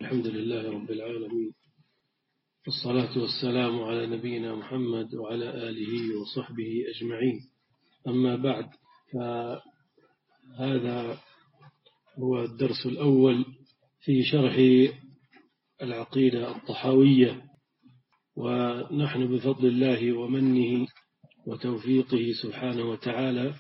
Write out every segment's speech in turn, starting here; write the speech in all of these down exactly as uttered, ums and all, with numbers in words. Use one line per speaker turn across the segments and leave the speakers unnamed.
الحمد لله رب العالمين، والصلاة والسلام على نبينا محمد وعلى آله وصحبه أجمعين. أما بعد، فهذا هو الدرس الأول في شرح العقيدة الطحاوية، ونحن بفضل الله ومنه وتوفيقه سبحانه وتعالى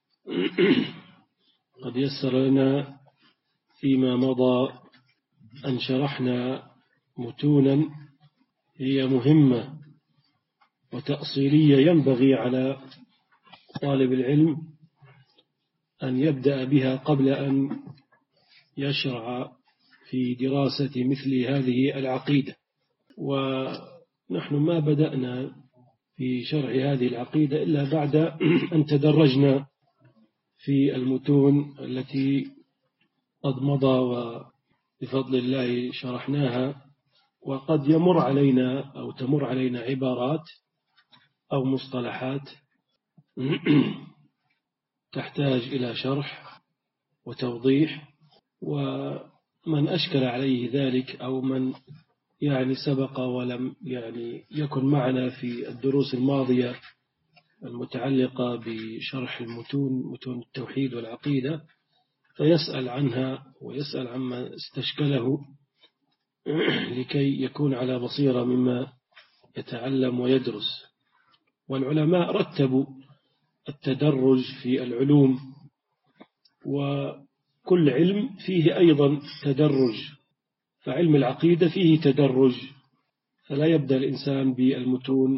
قد يسر لنا فيما مضى أن شرحنا متونا هي مهمة وتأصيلية ينبغي على طالب العلم أن يبدأ بها قبل أن يشرع في دراسة مثل هذه العقيدة. ونحن ما بدأنا في شرح هذه العقيدة إلا بعد أن تدرجنا في المتون التي قد مضى وبفضل الله شرحناها، وقد يمر علينا أو تمر علينا عبارات أو مصطلحات تحتاج إلى شرح وتوضيح، ومن أشكل عليه ذلك أو من يعني سبق ولم يعني يكن معنا في الدروس الماضية المتعلقة بشرح المتون متون التوحيد والعقيدة فيسأل عنها ويسأل عما استشكله لكي يكون على بصيرة مما يتعلم ويدرس. والعلماء رتبوا التدرج في العلوم، وكل علم فيه أيضا تدرج، فعلم العقيدة فيه تدرج، فلا يبدأ الإنسان بالمتون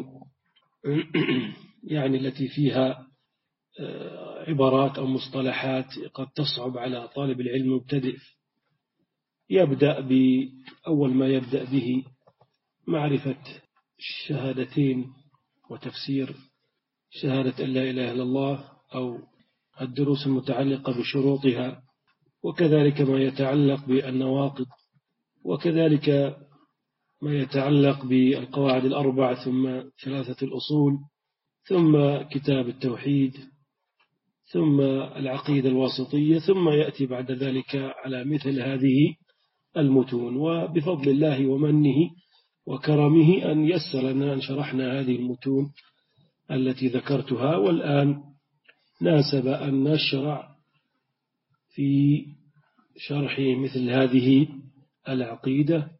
يعني التي فيها عبارات أو مصطلحات قد تصعب على طالب العلم المبتدئ. يبدأ بأول ما يبدأ به معرفة الشهادتين وتفسير شهادة أن لا إله إلا الله أو الدروس المتعلقة بشروطها، وكذلك ما يتعلق بالنواقض، وكذلك ما يتعلق بالقواعد الأربع، ثم ثلاثة الأصول، ثم كتاب التوحيد، ثم العقيدة الواسطية، ثم يأتي بعد ذلك على مثل هذه المتون. وبفضل الله ومنه وكرمه أن يسر لنا أن شرحنا هذه المتون التي ذكرتها، والآن ناسب أن نشرع في شرح مثل هذه العقيدة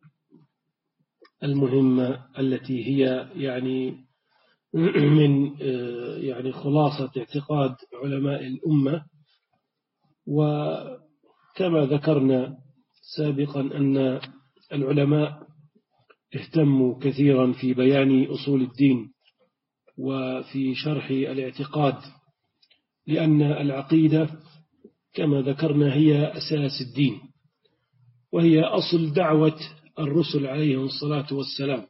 المهمة التي هي يعني من يعني خلاصة اعتقاد علماء الأمة. وكما ذكرنا سابقا أن العلماء اهتموا كثيرا في بيان أصول الدين وفي شرح الاعتقاد، لأن العقيدة كما ذكرنا هي أساس الدين، وهي أصل دعوة الرسل عليهم الصلاة والسلام.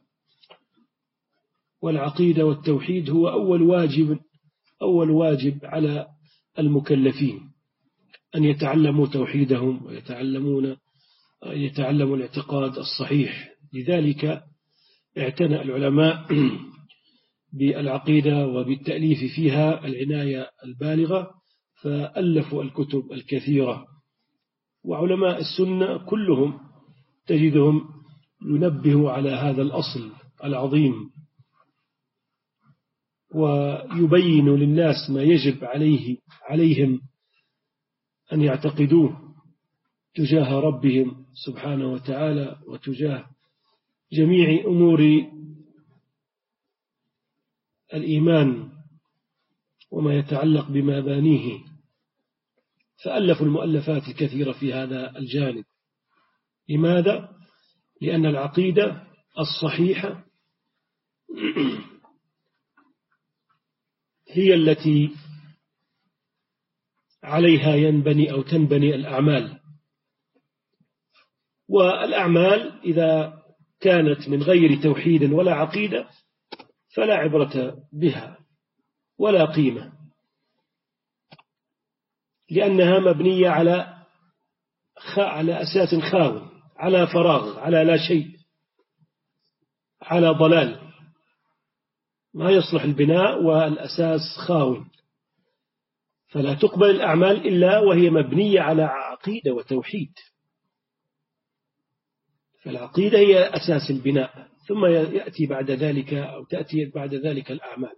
والعقيدة والتوحيد هو أول واجب أول واجب على المكلفين أن يتعلموا توحيدهم ويتعلمون يتعلموا الاعتقاد الصحيح. لذلك اعتنى العلماء بالعقيدة وبالتأليف فيها العناية البالغة، فألفوا الكتب الكثيرة. وعلماء السنة كلهم تجدهم ينبه على هذا الأصل العظيم، ويبين للناس ما يجب عليه عليهم أن يعتقدوه تجاه ربهم سبحانه وتعالى وتجاه جميع أمور الإيمان وما يتعلق بمبانيه. فألفوا المؤلفات الكثيرة في هذا الجانب. لماذا؟ لأن العقيدة الصحيحة هي التي عليها ينبني أو تنبني الأعمال. والأعمال إذا كانت من غير توحيد ولا عقيدة فلا عبرة بها ولا قيمة، لأنها مبنية على على أساس خاو، على فراغ، على لا شيء، على ضلال، ما يصلح البناء والأساس خاو. فلا تقبل الأعمال إلا وهي مبنية على عقيدة وتوحيد. فالعقيدة هي أساس البناء، ثم يأتي بعد ذلك أو تأتي بعد ذلك الأعمال.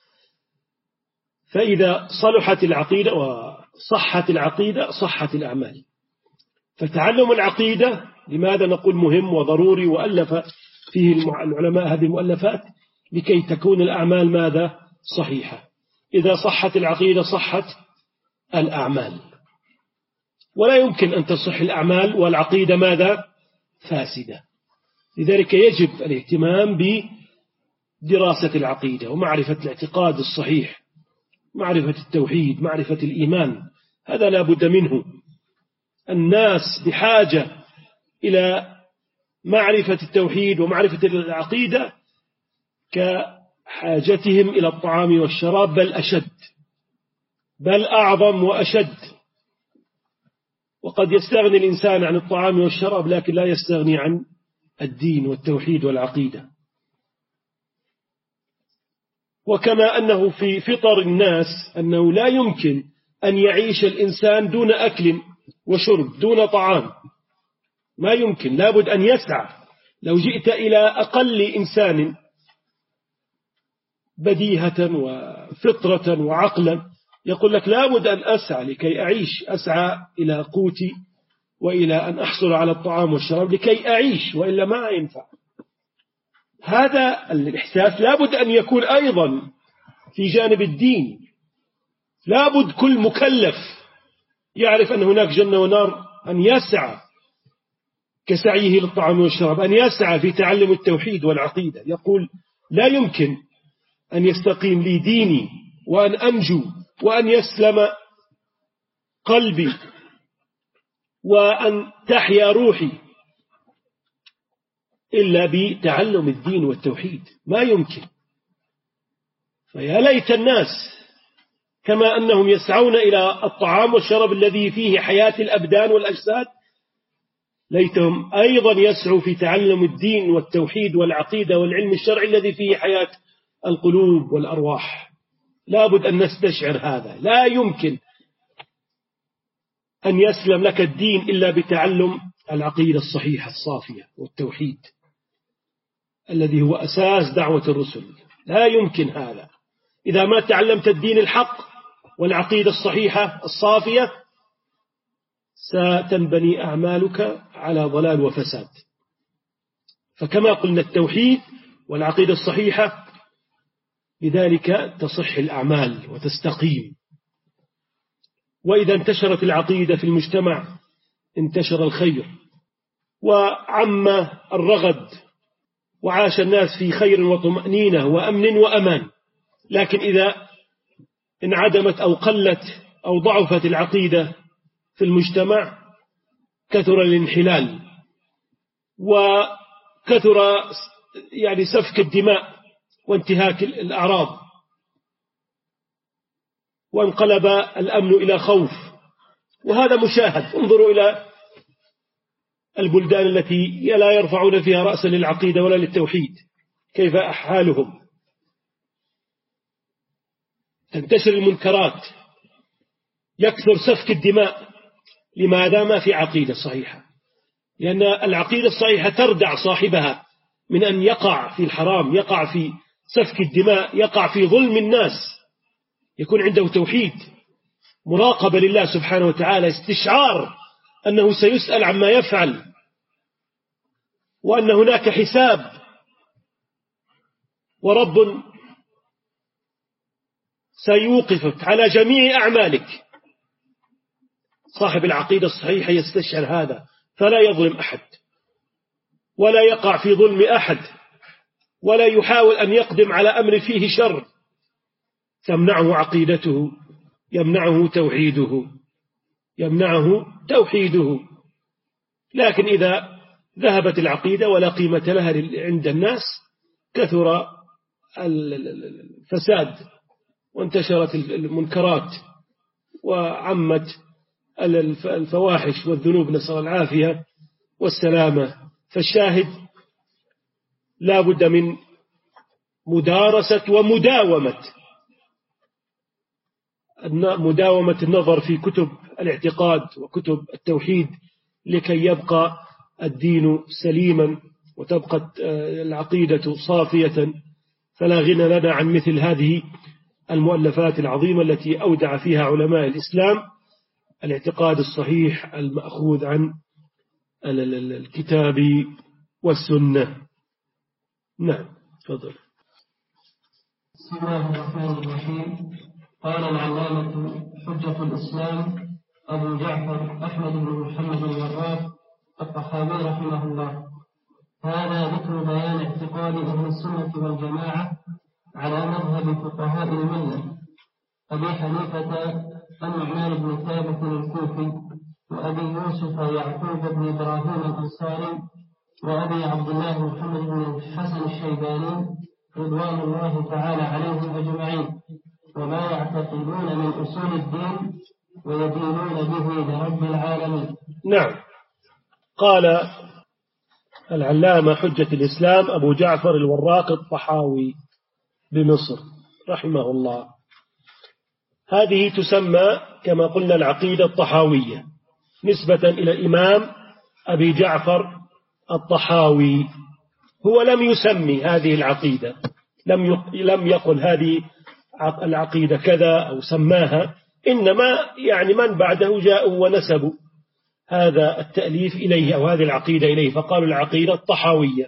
فإذا صلحت العقيدة وصحت العقيدة صحت الأعمال. فتعلم العقيدة لماذا نقول مهم وضروري، وألف فيه العلماء هذه المؤلفات لكي تكون الأعمال ماذا؟ صحيحة. إذا صحت العقيدة صحت الأعمال، ولا يمكن أن تصح الأعمال والعقيدة ماذا؟ فاسدة. لذلك يجب الاهتمام بدراسة العقيدة ومعرفة الاعتقاد الصحيح، معرفة التوحيد، معرفة الإيمان، هذا لا بد منه. الناس بحاجة إلى معرفة التوحيد ومعرفة العقيدة كحاجتهم إلى الطعام والشراب، بل أشد، بل أعظم وأشد. وقد يستغني الإنسان عن الطعام والشراب لكن لا يستغني عن الدين والتوحيد والعقيدة. وكما أنه في فطر الناس أنه لا يمكن أن يعيش الإنسان دون أكل وشرب، دون طعام، ما يمكن، لابد أن يسعى. لو جئت إلى أقل إنسان بديهة وفطرة وعقلا يقول لك لابد أن أسعى لكي أعيش، أسعى إلى قوتي وإلى أن أحصل على الطعام والشراب لكي أعيش، وإلا ما ينفع. هذا الإحساس لابد أن يكون أيضا في جانب الدين. لابد كل مكلف يعرف أن هناك جنة ونار أن يسعى كسعيه للطعام والشراب، أن يسعى في تعلم التوحيد والعقيدة. يقول لا يمكن أن يستقيم لي ديني وأن أنجو وأن يسلم قلبي وأن تحيا روحي إلا بتعلم الدين والتوحيد، ما يمكن. فيا ليت الناس كما أنهم يسعون إلى الطعام والشراب الذي فيه حياة الأبدان والأجساد، ليتهم أيضا يسعوا في تعلم الدين والتوحيد والعقيدة والعلم الشرعي الذي فيه حياة القلوب والأرواح. لابد أن نستشعر هذا. لا يمكن أن يسلم لك الدين إلا بتعلم العقيدة الصحيحة الصافية والتوحيد الذي هو أساس دعوة الرسل. لا يمكن هذا. إذا ما تعلمت الدين الحق والعقيدة الصحيحة الصافية ستنبني أعمالك على ضلال وفساد. فكما قلنا التوحيد والعقيدة الصحيحة، لذلك تصح الأعمال وتستقيم. وإذا انتشرت العقيدة في المجتمع انتشر الخير وعم الرغد وعاش الناس في خير وطمأنينة وأمن وأمان. لكن إذا انعدمت أو قلت أو ضعفت العقيدة في المجتمع كثر الانحلال وكثر يعني سفك الدماء وانتهاك الأعراض، وانقلب الأمن إلى خوف. وهذا مشاهد. انظروا إلى البلدان التي لا يرفعون فيها رأسا للعقيدة ولا للتوحيد، كيف أحالهم. تنتشر المنكرات، يكثر سفك الدماء. لماذا؟ ما في عقيدة صحيحة. لأن العقيدة الصحيحة تردع صاحبها من أن يقع في الحرام، يقع في سفك الدماء، يقع في ظلم الناس. يكون عنده توحيد، مراقبة لله سبحانه وتعالى، استشعار أنه سيسأل عما يفعل وأن هناك حساب ورب سيوقفك على جميع أعمالك. صاحب العقيدة الصحيحة يستشعر هذا، فلا يظلم أحد ولا يقع في ظلم أحد ولا يحاول أن يقدم على أمر فيه شر. تمنعه عقيدته، يمنعه توحيده، يمنعه توحيده. لكن إذا ذهبت العقيدة ولا قيمة لها عند الناس كثر الفساد وانتشرت المنكرات وعمت الفواحش والذنوب، نسأل العافية والسلامة. فالشاهد لا بد من مدارسة ومداومة مداومة النظر في كتب الاعتقاد وكتب التوحيد لكي يبقى الدين سليما وتبقى العقيدة صافية، فلا غنى لنا عن مثل هذه المؤلفات العظيمة التي أودع فيها علماء الإسلام الاعتقاد الصحيح المأخوذ عن الكتاب والسنة. نعم، تفضل.
بسم الله الرحمن الرحيم. قال العلامة حجة الإسلام أبو جعفر أحمد بن محمد الوراق الطحاوي رحمه الله: هذا ذكر بيان اعتقاد أهل السنة والجماعة على مذهب فقهاء الملة أبي حنيفة النعمان بن ثابت الكوفي، وأبي يوسف يعقوب بن إبراهيم الأنصاري، وأبي عبد الله محمد بن الحسن الشيباني رضوان الله تعالى عليهم أجمعين، وما يعتقدون من أصول الدين ويدينون به لرب العالمين.
نعم. قال العلامة حجة الإسلام أبو جعفر الوراق الطحاوي بمصر رحمه الله: هذه تسمى كما قلنا العقيدة الطحاوية نسبة إلى الإمام أبي جعفر الطحاوي. هو لم يسمي هذه العقيدة، لم لم يقل هذه العقيدة كذا أو سماها، إنما يعني من بعده جاءوا ونسبوا هذا التأليف إليه أو هذه العقيدة إليه، فقالوا العقيدة الطحاوية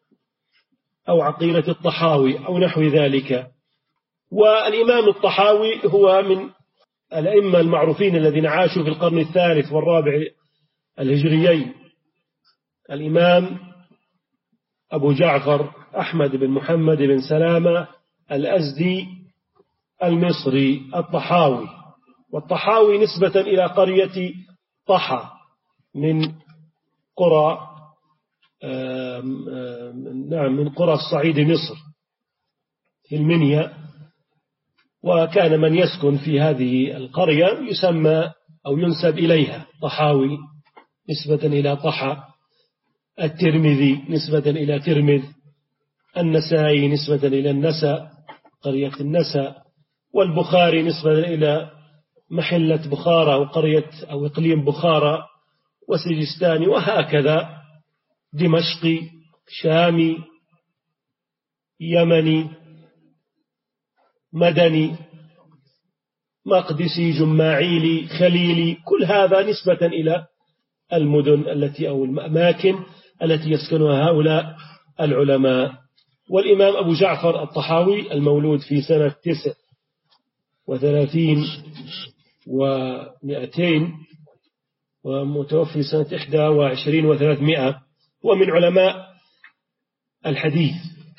أو عقيدة الطحاوي أو نحو ذلك. والإمام الطحاوي هو من الأئمة المعروفين الذين عاشوا في القرن الثالث والرابع الهجريين. الإمام أبو جعفر أحمد بن محمد بن سلامة الأزدي المصري الطحاوي، والطحاوي نسبة إلى قرية طحا من قرى نعم من قرى الصعيد مصر في المنيا، وكان من يسكن في هذه القرية يسمى أو ينسب إليها طحاوي نسبة إلى طحا، الترمذي نسبة إلى ترمذ، النسائي نسبة إلى النسا قرية النسا، والبخاري نسبة إلى محلة بخارى وقرية أو إقليم بخارى وسجستاني، وهكذا دمشقي شامي يمني مدني مقدسي جماعيلي خليلي، كل هذا نسبة إلى المدن التي أو الأماكن التي يسكنها هؤلاء العلماء. والإمام أبو جعفر الطحاوي المولود في سنة تسع وثلاثين ومئتين ومتوفي سنة إحدى وعشرين وثلاثمائة، ومن علماء الحديث،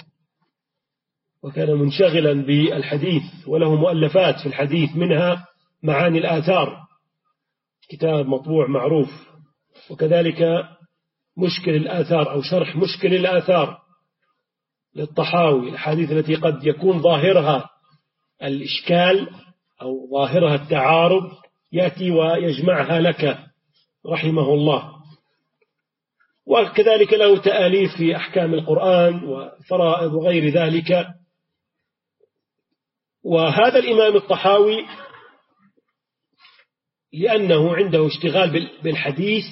وكان منشغلا بالحديث وله مؤلفات في الحديث، منها معاني الآثار كتاب مطبوع معروف، وكذلك مشكل الآثار أو شرح مشكل الآثار للطحاوي، الحديث التي قد يكون ظاهرها الإشكال أو ظاهرها التعارض يأتي ويجمعها لك رحمه الله. وكذلك له تآليف في أحكام القرآن وفرائض وغير ذلك. وهذا الإمام الطحاوي لأنه عنده اشتغال بالحديث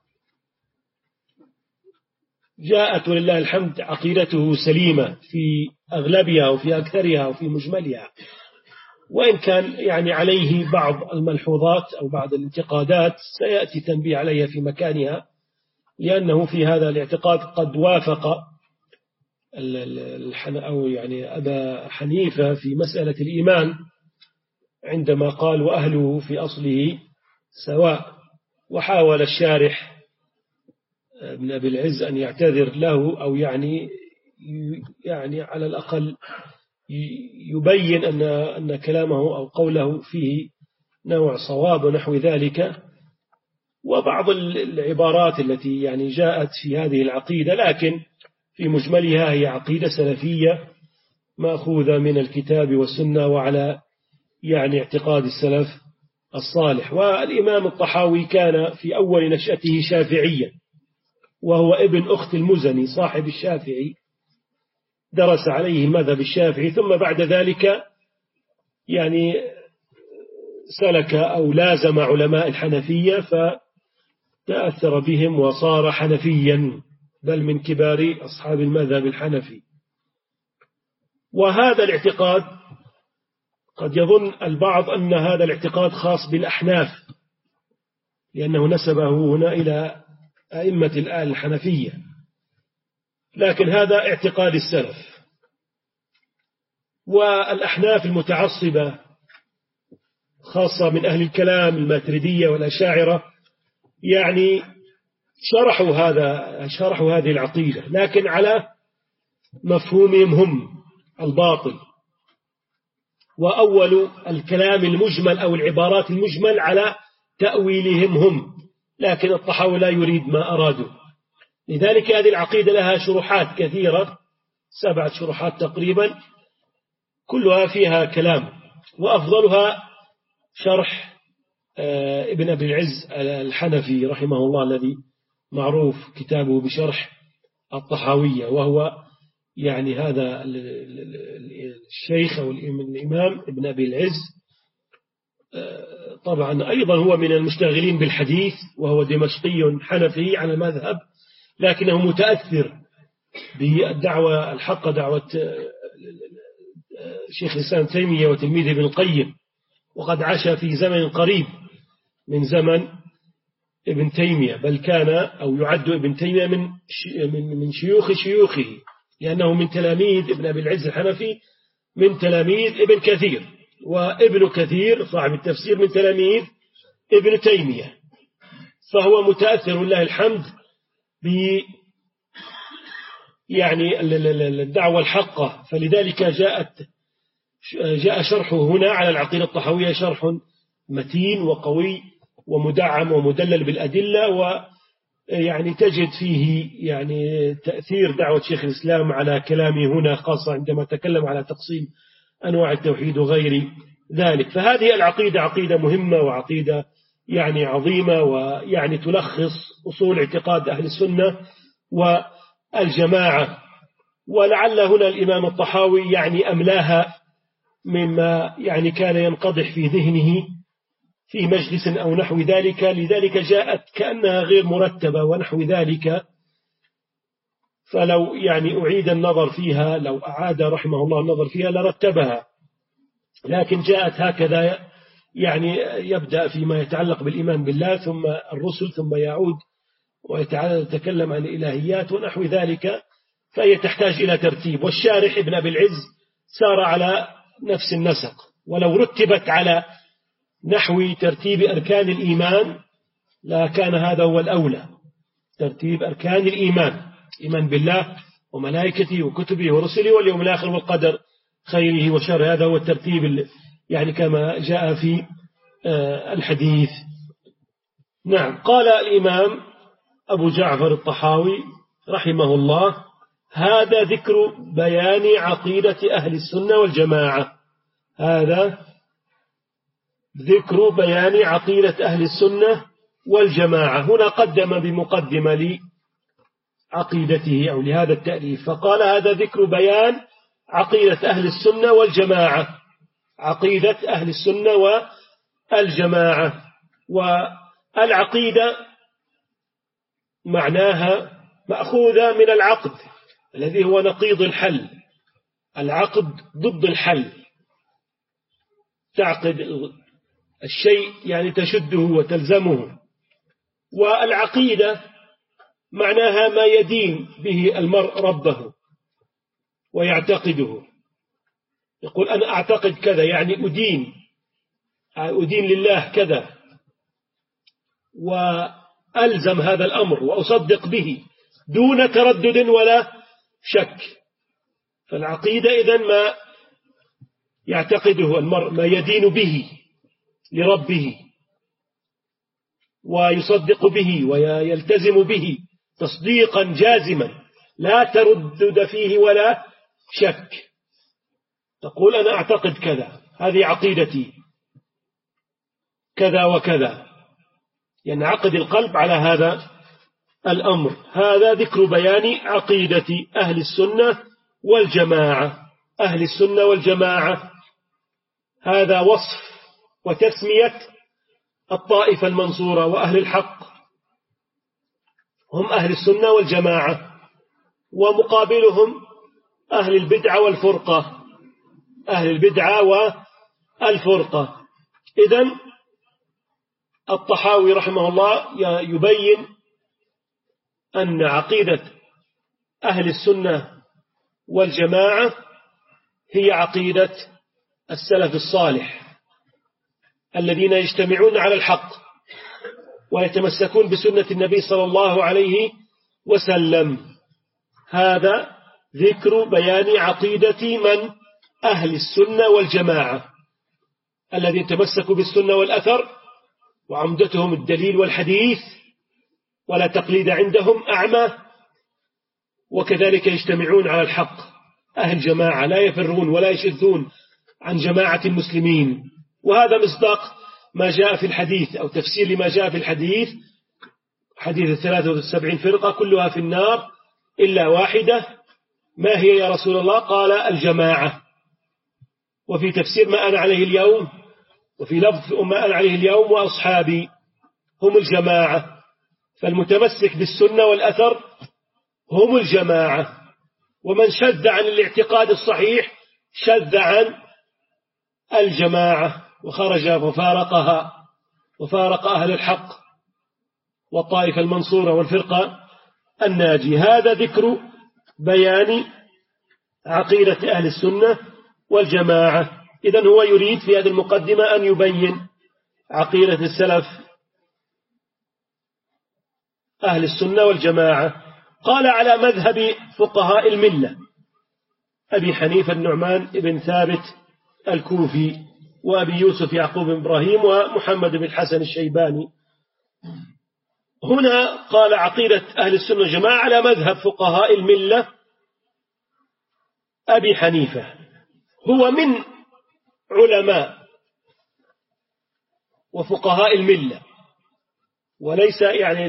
جاءت ولله الحمد عقيدته سليمة في أغلبها وفي أكثرها وفي مجملها، وإن كان يعني عليه بعض الملحوظات أو بعض الانتقادات سيأتي تنبيه عليها في مكانها، لأنه في هذا الاعتقاد قد وافق أو يعني أبا حنيفة في مسألة الإيمان عندما قال وأهله في أصله سواء، وحاول الشارح ابن أبي العز أن يعتذر له أو يعني يعني على الأقل يبين أن أن كلامه أو قوله فيه نوع صواب ونحو ذلك، وبعض العبارات التي يعني جاءت في هذه العقيدة، لكن في مجملها هي عقيدة سلفية مأخوذة من الكتاب والسنة وعلى يعني اعتقاد السلف الصالح. والإمام الطحاوي كان في أول نشأته شافعيا، وهو ابن أخت المزني صاحب الشافعي، درس عليه المذهب الشافعي، ثم بعد ذلك يعني سلك أو لازم علماء الحنفية، تأثر بهم وصار حنفيا، بل من كبار أصحاب المذهب الحنفي. وهذا الاعتقاد قد يظن البعض أن هذا الاعتقاد خاص بالأحناف، لأنه نسبه هنا إلى أئمة الآل الحنفية، لكن هذا اعتقاد السلف. والأحناف المتعصبة خاصة من أهل الكلام الماتريدية والأشاعرة يعني شرحوا هذا شرحوا هذه العقيدة، لكن على مفهومهم هم الباطل، وأول الكلام المجمل أو العبارات المجمل على تأويلهم هم، لكن الطحاوي لا يريد ما أرادوا. لذلك هذه العقيدة لها شروحات كثيرة، سبعة شروحات تقريبا، كلها فيها كلام، وأفضلها شرح ابن أبي العز الحنفي رحمه الله الذي معروف كتابه بشرح الطحاوية، وهو يعني هذا الشيخ أو الإمام ابن أبي العز طبعا أيضا هو من المشتغلين بالحديث، وهو دمشقي حنفي على المذهب، لكنه متأثر بالدعوة الحق، دعوة شيخ الإسلام تيمية وتلميذه ابن القيم، وقد عاش في زمن قريب من زمن ابن تيمية، بل كان أو يعد ابن تيمية من من شيوخ شيوخه، لأنه من تلاميذ ابن أبي العز الحنفي، من تلاميذ ابن كثير، وابن كثير صاحب التفسير من تلاميذ ابن تيمية، فهو متأثر لله الحمد ب يعني الدعوة الحقة. فلذلك جاءت جاء شرحه هنا على العقيدة الطحاوية شرح متين وقوي ومدعم ومدلل بالأدلة، ويعني تجد فيه يعني تأثير دعوة شيخ الإسلام على كلامه هنا، خاصة عندما تكلم على تقسيم أنواع التوحيد وغير ذلك. فهذه العقيدة عقيدة مهمة وعقيدة يعني عظيمة، ويعني تلخص أصول اعتقاد أهل السنة والجماعة. ولعل هنا الإمام الطحاوي يعني أملاها مما يعني كان ينقضح في ذهنه في مجلس أو نحو ذلك، لذلك جاءت كأنها غير مرتبة ونحو ذلك. فلو يعني أعيد النظر فيها، لو أعاد رحمه الله النظر فيها لرتبها، لكن جاءت هكذا، يعني يبدأ فيما يتعلق بالإيمان بالله ثم الرسل ثم يعود ويتكلم عن الإلهيات ونحو ذلك، فهي تحتاج إلى ترتيب. والشارح ابن أبي العز سار على نفس النسق، ولو رتبت على نحو ترتيب أركان الإيمان لا كان هذا هو الأولى، ترتيب أركان الإيمان، إيمان بالله وملائكته وكتبه ورسله واليوم الآخر والقدر خيره وشره، هذا هو الترتيب يعني كما جاء في الحديث. نعم. قال الإمام أبو جعفر الطحاوي رحمه الله: هذا ذكر بيان عقيدة أهل السنة والجماعة. هذا ذكر بيان عقيدة أهل السنة والجماعة. هنا قدم بمقدمة لعقيدته أو لهذا التأليف، فقال: هذا ذكر بيان عقيدة أهل السنة والجماعة، عقيدة أهل السنة والجماعة. والعقيدة معناها مأخوذة من العقد الذي هو نقيض الحل، العقد ضد الحل، تعقد الشيء يعني تشده وتلزمه. والعقيدة معناها ما يدين به المرء ربه ويعتقده، يقول أنا أعتقد كذا، يعني أدين أدين لله كذا، وألزم هذا الأمر وأصدق به دون تردد ولا شك. فالعقيدة إذن ما يعتقده المرء، ما يدين به لربه ويصدق به ويلتزم به تصديقا جازما لا تردد فيه ولا شك. تقول أنا أعتقد كذا، هذه عقيدتي كذا وكذا، ينعقد القلب على هذا الأمر. هذا ذكر بيان عقيدة أهل السنة والجماعة. أهل السنة والجماعة هذا وصف وتسمية الطائفة المنصورة وأهل الحق هم أهل السنة والجماعة، ومقابلهم أهل البدعة والفرقة، أهل البدعة والفرقة. إذن الطحاوي رحمه الله يبين أن عقيدة أهل السنة والجماعة هي عقيدة السلف الصالح الذين يجتمعون على الحق ويتمسكون بسنة النبي صلى الله عليه وسلم. هذا ذكر بيان عقيدة من أهل السنة والجماعة الذين تمسكوا بالسنة والأثر وعمدتهم الدليل والحديث ولا تقليد عندهم أعمى، وكذلك يجتمعون على الحق. أهل جماعة لا يفرون ولا يشذون عن جماعة المسلمين. وهذا مصداق ما جاء في الحديث أو تفسير لما جاء في الحديث، حديث الثلاثة والسبعين فرقة كلها في النار إلا واحدة، ما هي يا رسول الله؟ قال الجماعة. وفي تفسير ما أنا عليه اليوم، وفي لفظ ما أنا عليه اليوم وأصحابي هم الجماعة. فالمتمسك بالسنة والأثر هم الجماعة، ومن شذ عن الاعتقاد الصحيح شذ عن الجماعة وخرج وفارقها وفارق أهل الحق والطائفة المنصورة والفرقة الناجي. هذا ذكر بيان عقيدة أهل السنة والجماعة. إذن هو يريد في هذه المقدمة أن يبين عقيدة السلف أهل السنة والجماعة. قال على مذهب فقهاء الملة أبي حنيفة النعمان بن ثابت الكوفي، وأبي يوسف يعقوب بن إبراهيم، ومحمد بن الحسن الشيباني. هنا قال عقيدة أهل السنة والجماعة على مذهب فقهاء الملة أبي حنيفة، هو من علماء وفقهاء الملة، وليس يعني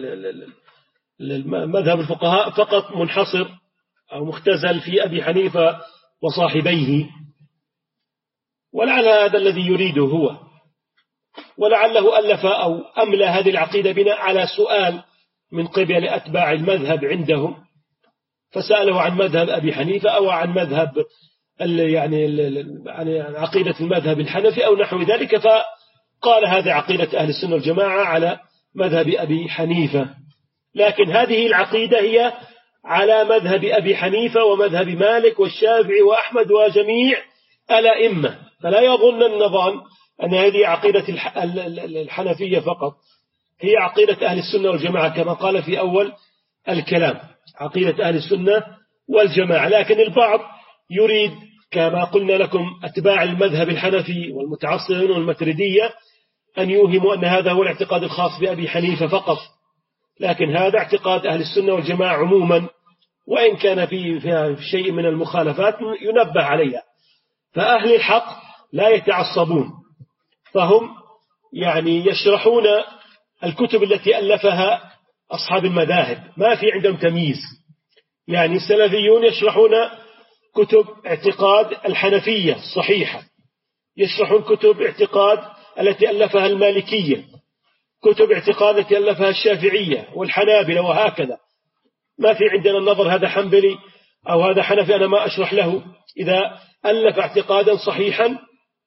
مذهب الفقهاء فقط منحصر أو مختزل في أبي حنيفة وصاحبيه. ولعل هذا الذي يريده هو، ولعله ألف أو أملى هذه العقيدة بناء على سؤال من قبل أتباع المذهب عندهم، فسأله عن مذهب أبي حنيفة أو عن مذهب يعني عن عقيدة المذهب الحنفي أو نحو ذلك، فقال هذه عقيدة أهل السنة والجماعة على مذهب أبي حنيفة. لكن هذه العقيدة هي على مذهب أبي حنيفة ومذهب مالك والشافعي وأحمد وجميع الأئمة، فلا يظن النظام أن هذه عقيدة الحنفية فقط، هي عقيدة أهل السنة والجماعة كما قال في أول الكلام، عقيدة أهل السنة والجماعة. لكن البعض يريد كما قلنا لكم أتباع المذهب الحنفي والمتعصبين والمتردية أن يوهموا أن هذا هو الاعتقاد الخاص بأبي حنيفة فقط، لكن هذا اعتقاد أهل السنة والجماعة عموما، وإن كان فيه في شيء من المخالفات ينبه عليها. فأهل الحق لا يتعصبون، فهم يعني يشرحون الكتب التي ألفها أصحاب المذاهب، ما في عندهم تمييز. يعني السلفيون يشرحون كتب اعتقاد الحنفية الصحيحة، يشرحون كتب اعتقاد التي ألفها المالكية، كتب اعتقاد التي ألفها الشافعية والحنابلة، وهكذا. ما في عندنا النظر هذا حنبلي أو هذا حنفي أنا ما أشرح له. إذا ألف اعتقادا صحيحا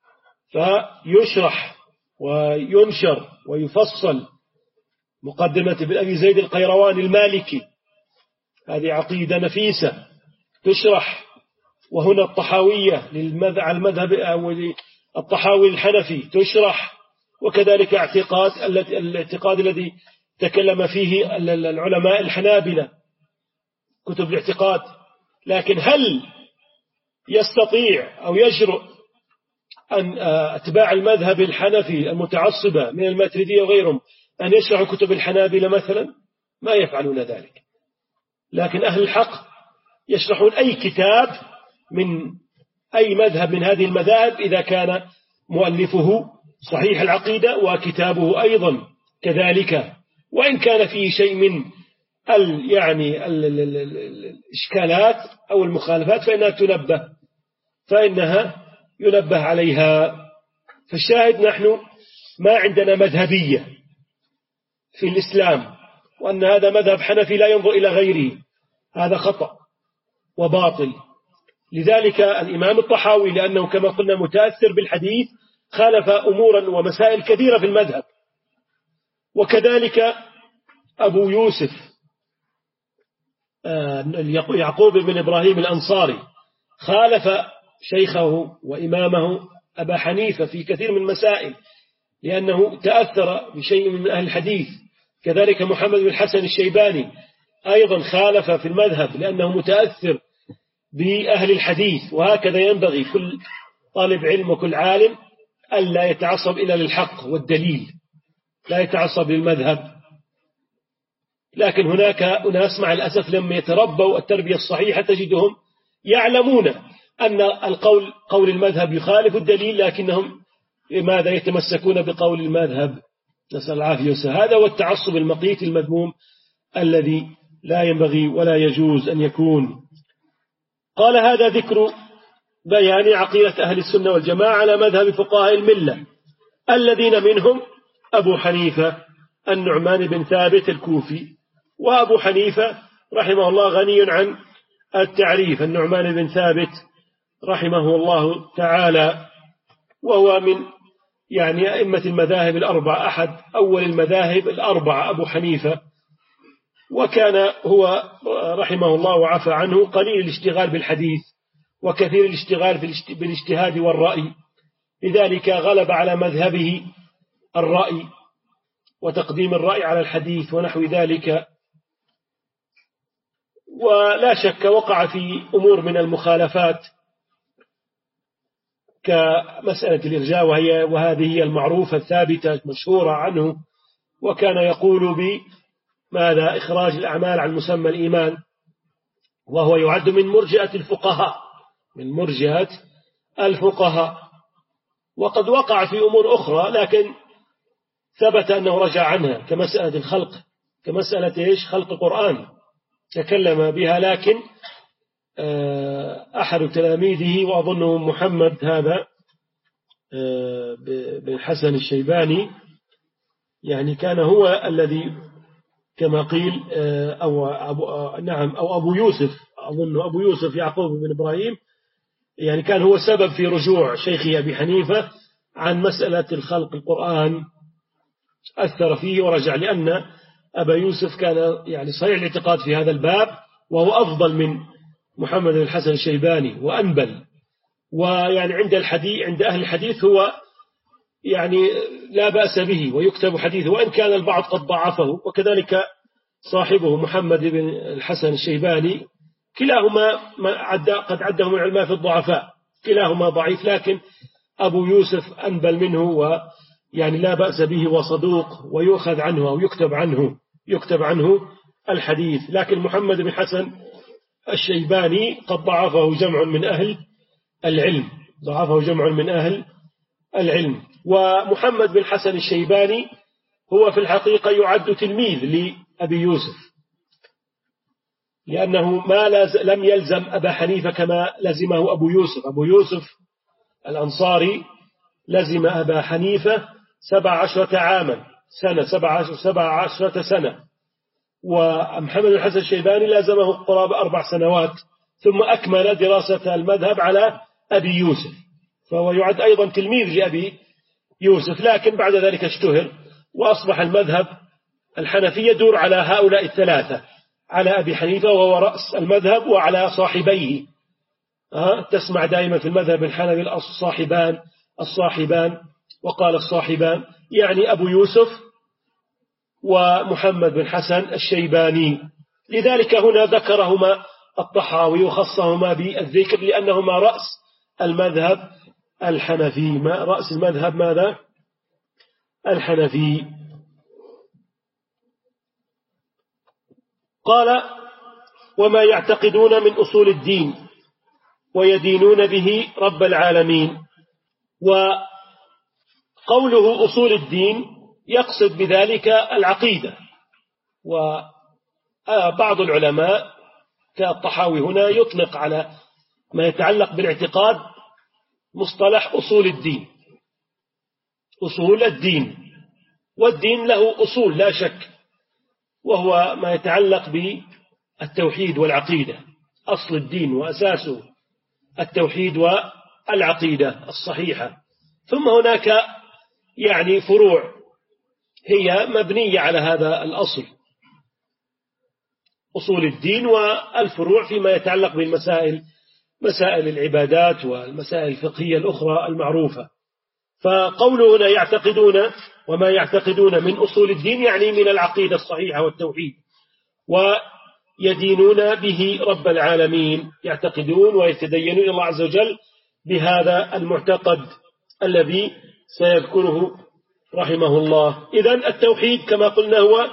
فيشرح وينشر ويفصل. مقدمة بأبي زيد القيروان المالكي، هذه عقيدة نفيسة تشرح. وهنا الطحاوية على المذهب أو الطحاوي الحنفي تشرح، وكذلك اعتقاد الاعتقاد الذي تكلم فيه العلماء الحنابلة، كتب الاعتقاد. لكن هل يستطيع أو يجرؤ أن أتباع المذهب الحنفي المتعصبة من الماتريدية وغيرهم أن يشرحوا كتب الحنابلة مثلا؟ ما يفعلون ذلك. لكن أهل الحق يشرحون أي كتاب من أي مذهب من هذه المذاهب إذا كان مؤلفه صحيح العقيدة وكتابه أيضا كذلك، وإن كان فيه شيء من ال يعني ال ال ال الإشكالات أو المخالفات فإنها تنبه فإنها ينبه عليها. فالشاهد نحن ما عندنا مذهبية في الإسلام وأن هذا مذهب حنفي لا ينظر إلى غيره، هذا خطأ وباطل. لذلك الإمام الطحاوي لأنه كما قلنا متأثر بالحديث خالف أمورا ومسائل كثيرة في المذهب. وكذلك أبو يوسف يعقوب بن إبراهيم الأنصاري خالف شيخه وإمامه أبا حنيفة في كثير من المسائل لأنه تأثر بشيء من أهل الحديث. كذلك محمد بن الحسن الشيباني أيضا خالف في المذهب لأنه متأثر بأهل الحديث. وهكذا ينبغي كل طالب علم وكل عالم ألا يتعصب إلا للحق والدليل، لا يتعصب للمذهب. لكن هناك أناس مع الأسف لما يتربوا التربية الصحيحة تجدهم يعلمون أن القول قول المذهب يخالف الدليل، لكنهم لماذا يتمسكون بقول المذهب؟ نسأل العافية والسلامة. هذا هو التعصب المقيت المذموم الذي لا ينبغي ولا يجوز أن يكون. قال هذا ذكر بيان عقيدة أهل السنة والجماعة على مذهب فقهاء الملة الذين منهم أبو حنيفة النعمان بن ثابت الكوفي. وأبو حنيفة رحمه الله غني عن التعريف، النعمان بن ثابت رحمه الله تعالى، وهو من يعني أئمة المذاهب الأربعة، أحد أول المذاهب الأربعة أبو حنيفة. وكان هو رحمه الله وعفى عنه قليل الاشتغال بالحديث وكثير الاشتغال بالاجتهاد والرأي، لذلك غلب على مذهبه الرأي وتقديم الرأي على الحديث ونحو ذلك. ولا شك وقع في أمور من المخالفات كمسألة الإرجاء، وهي وهذه هي المعروفة الثابتة المشهورة عنه. وكان يقول بماذا إخراج الأعمال عن مسمى الإيمان، وهو يعد من مرجئة الفقهاء من مرجئة الفقهاء. وقد وقع في أمور أخرى لكن ثبت أنه رجع عنها كمسألة الخلق، كمسألة إيش خلق القرآن تكلم بها، لكن أحد تلاميذه وأظنه محمد هذا بن الحسن الشيباني يعني كان هو الذي كما قيل أو أبو نعم أو أبو يوسف، أظن أبو يوسف يعقوب بن إبراهيم يعني كان هو سبب في رجوع شيخي أبي حنيفة عن مسألة الخلق القرآن، أثر فيه ورجع، لأن أبا يوسف كان يعني صحيح الاعتقاد في هذا الباب وهو أفضل من محمد بن الحسن الشيباني وأنبل. ويعني عند الحديث عند أهل الحديث هو يعني لا بأس به ويكتب حديثه، وإن كان البعض قد ضعفه. وكذلك صاحبه محمد بن الحسن الشيباني كلاهما عد قد عده من علماء في الضعفاء، كلاهما ضعيف، لكن أبو يوسف أنبل منه ويعني لا بأس به وصدوق ويؤخذ عنه أو يكتب عنه يكتب عنه الحديث. لكن محمد بن حسن الشيباني قد ضعفه جمع من أهل العلم ضعفه جمع من أهل العلم. ومحمد بن حسن الشيباني هو في الحقيقة يعد تلميذ لأبي يوسف، لأنه ما لم يلزم أبا حنيفة كما لزمه أبو يوسف. أبو يوسف الأنصاري لزم أبا حنيفة سبع عشرة عاما سنة سبع عشرة, سبع عشرة سنة، ومحمد بن حسن الشيباني لازمه قرابة أربع سنوات، ثم أكمل دراسة المذهب على أبي يوسف، فهو يعد أيضا تلميذ لأبي يوسف. لكن بعد ذلك اشتهر وأصبح المذهب الحنفي يدور على هؤلاء الثلاثة، على أبي حنيفة وهو رأس المذهب وعلى صاحبيه. أه؟ تسمع دائما في المذهب الحنفي الصاحبان الصاحبان وقال الصاحبان، يعني أبو يوسف ومحمد بن حسن الشيباني. لذلك هنا ذكرهما الطحاوي وخصهما بالذكر لأنهما رأس المذهب الحنفي. ما رأس المذهب ماذا؟ الحنفي. قال وما يعتقدون من أصول الدين ويدينون به رب العالمين. وقوله أصول الدين يقصد بذلك العقيدة، وبعض العلماء كالطحاوي هنا يطلق على ما يتعلق بالاعتقاد مصطلح أصول الدين، أصول الدين، والدين له أصول لا شك، وهو ما يتعلق بالتوحيد والعقيدة. أصل الدين وأساسه التوحيد والعقيدة الصحيحة. ثم هناك يعني فروع هي مبنية على هذا الأصل، أصول الدين، والفروع فيما يتعلق بالمسائل، مسائل العبادات والمسائل الفقهية الأخرى المعروفة. فقوله هنا يعتقدون، وما يعتقدون من أصول الدين يعني من العقيدة الصحيحة والتوحيد، ويدينون به رب العالمين، يعتقدون ويتدينون الله عز وجل بهذا المعتقد الذي سيذكره رحمه الله. إذن التوحيد كما قلنا هو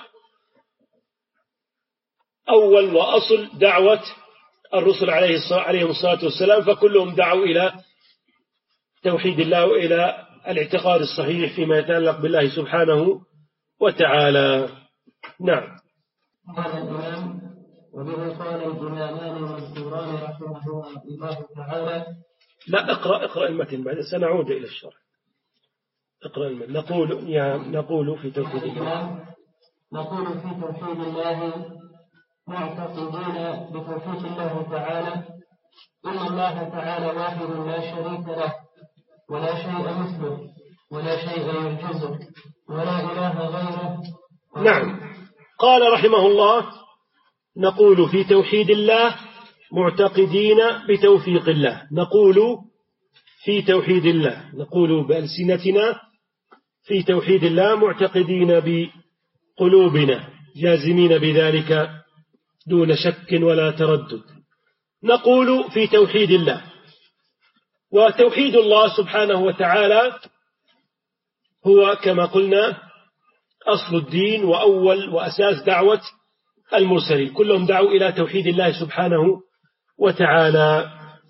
أول وأصل دعوة الرسل عليهم الصلاة والسلام، فكلهم دعوا إلى توحيد الله وإلى الاعتقاد الصحيح فيما يتعلق بالله سبحانه وتعالى. نعم.
قال الإمام: وبه قال الإمامان والزوران رحمه الله تعالى.
لا، اقرأ اقرأ المتن بعد سنعود إلى الشرح. اقرأ المتن. نقول يعني نقول في توحيد الله
نقول في توحيد الله معتقدين بتوحيد الله تعالى إن الله تعالى واحد لا شريك له، ولا شيء مثله، ولا شيء يعجزه، ولا إله غيره.
نعم. قال رحمه الله: نقول في توحيد الله معتقدين بتوفيق الله. نقول في توحيد الله، نقول بألسنتنا في توحيد الله معتقدين بقلوبنا، جازمين بذلك دون شك ولا تردد. نقول في توحيد الله. وتوحيد الله سبحانه وتعالى هو كما قلنا أصل الدين وأول وأساس دعوة المرسلين، كلهم دعوا إلى توحيد الله سبحانه وتعالى.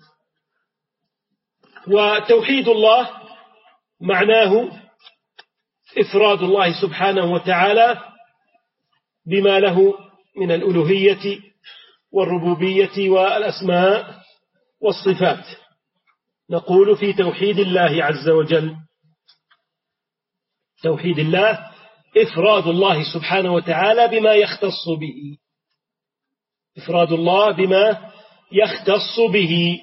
وتوحيد الله معناه إفراد الله سبحانه وتعالى بما له من الألوهية والربوبية والأسماء والصفات. نقول في توحيد الله عز وجل، توحيد الله إفراد الله سبحانه وتعالى بما يختص به، إفراد الله بما يختص به.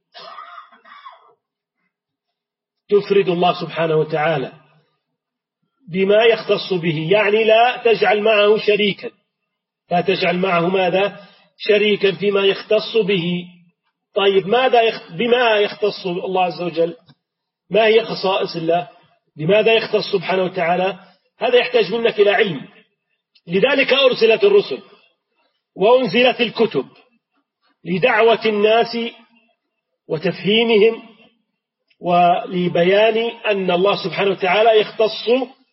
تفرد الله سبحانه وتعالى بما يختص به، يعني لا تجعل معه شريكا، لا تجعل معه ماذا؟ شريكا فيما يختص به. طيب ماذا يخ... بما يختص الله عز وجل؟ ما هي خصائص الله؟ بماذا يختص سبحانه وتعالى؟ هذا يحتاج منك إلى علم. لذلك أرسلت الرسل وأنزلت الكتب لدعوة الناس وتفهيمهم ولبيان أن الله سبحانه وتعالى يختص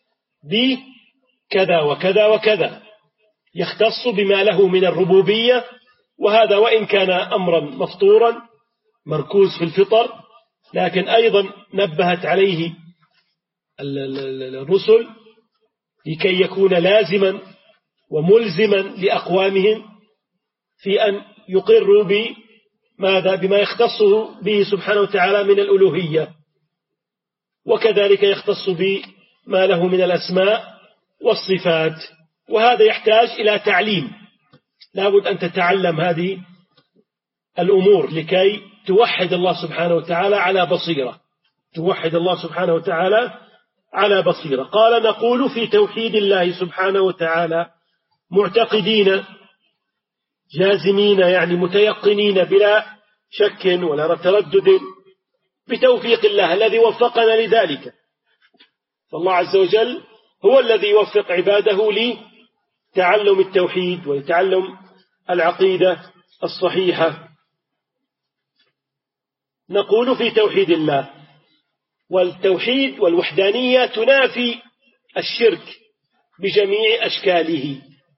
بكذا وكذا وكذا، يختص بما له من الربوبية، وهذا وإن كان أمرا مفطورا مركوز في الفطر، لكن أيضا نبهت عليه الرسل لكي يكون لازما وملزما لأقوامهم في أن يقروا بماذا؟ بما يختصه به سبحانه وتعالى من الألوهية، وكذلك يختص بما له من الأسماء والصفات. وهذا يحتاج إلى تعليم، لابد أن تتعلم هذه الأمور لكي توحد الله سبحانه وتعالى على بصيرة، توحد الله سبحانه وتعالى على بصيرة. قال: نقول في توحيد الله سبحانه وتعالى معتقدين، جازمين يعني متيقنين بلا شك ولا تردد بتوفيق الله الذي وفقنا لذلك. فالله عز وجل هو الذي يوفق عباده لتعلم التوحيد ويتعلم العقيدة الصحيحة. نقول في توحيد الله، والتوحيد والوحدانية تنافي الشرك بجميع أشكاله.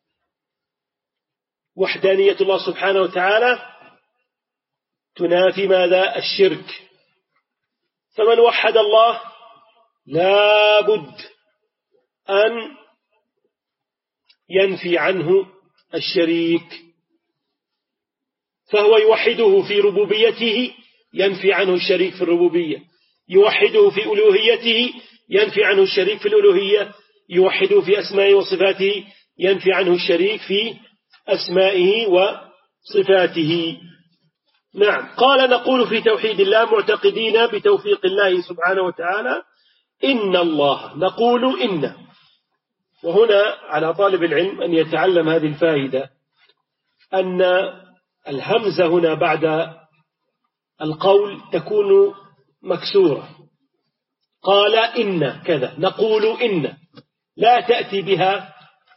وحدانية الله سبحانه وتعالى تنافي ماذا؟ الشرك. فمن وحد الله لا بد أن ينفي عنه الشريك، فهو يوحده في ربوبيته ينفي عنه الشريك في الربوبية، يوحده في ألوهيته ينفي عنه الشريك في الألوهية، يوحده في أسمائه وصفاته ينفي عنه الشريك في أسمائه وصفاته. نعم. قال نقول في توحيد الله معتقدين بتوفيق الله سبحانه وتعالى إن الله، نقول إن، وهنا على طالب العلم أن يتعلم هذه الفائدة، أن الهمزة هنا بعد القول تكون مكسورة. قال إن كذا، نقول إن، لا تأتي بها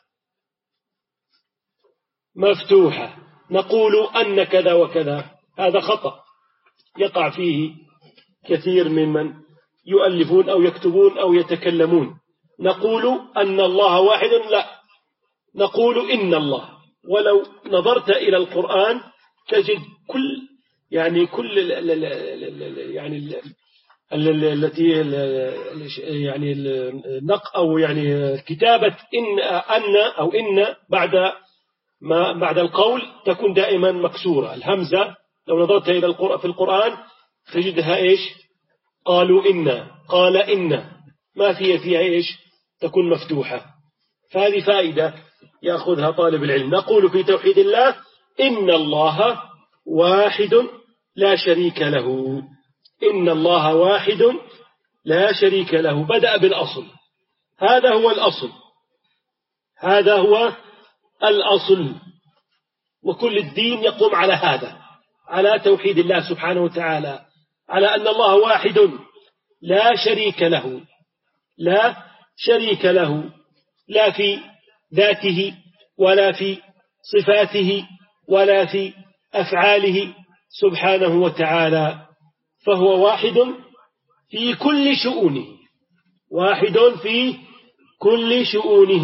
مفتوحة، نقول أن كذا وكذا، هذا خطأ يقع فيه كثير ممن يؤلفون أو يكتبون أو يتكلمون. نقول أن الله واحد، لا، نقول إن الله. ولو نظرت إلى القرآن تجد كل يعني كل يعني التي يعني النق أو يعني كتابة إن أن أو إن بعد ما بعد القول تكون دائما مكسورة الهمزة. لو نظرت إلى القرآن في القرآن تجدها إيش؟ قالوا إن، قال إن، ما فيها فيها إيش؟ تكون مفتوحة. فهذه فائدة يأخذها طالب العلم. نقول في توحيد الله إن الله واحد لا شريك له، إن الله واحد لا شريك له. بدأ بالأصل، هذا هو الأصل، هذا هو الأصل، وكل الدين يقوم على هذا، على توحيد الله سبحانه وتعالى، على أن الله واحد لا شريك له، لا شريك له، لا في ذاته ولا في صفاته ولا في أفعاله سبحانه وتعالى، فهو واحد في كل شؤونه، واحد في كل شؤونه.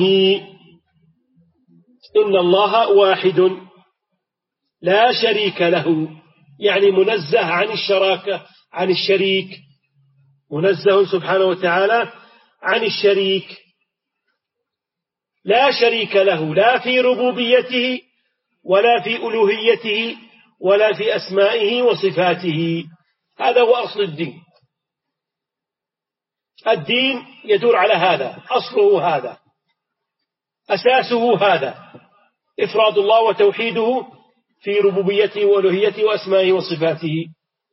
إن الله واحد لا شريك له، يعني منزه عن الشراكة، عن الشريك، منزه سبحانه وتعالى عن الشريك، لا شريك له، لا في ربوبيته ولا في ألوهيته ولا في أسمائه وصفاته. هذا هو أصل الدين. الدين يدور على هذا، أصله هذا، أساسه هذا، إفراد الله وتوحيده في ربوبيته وألوهيته وأسمائه وصفاته.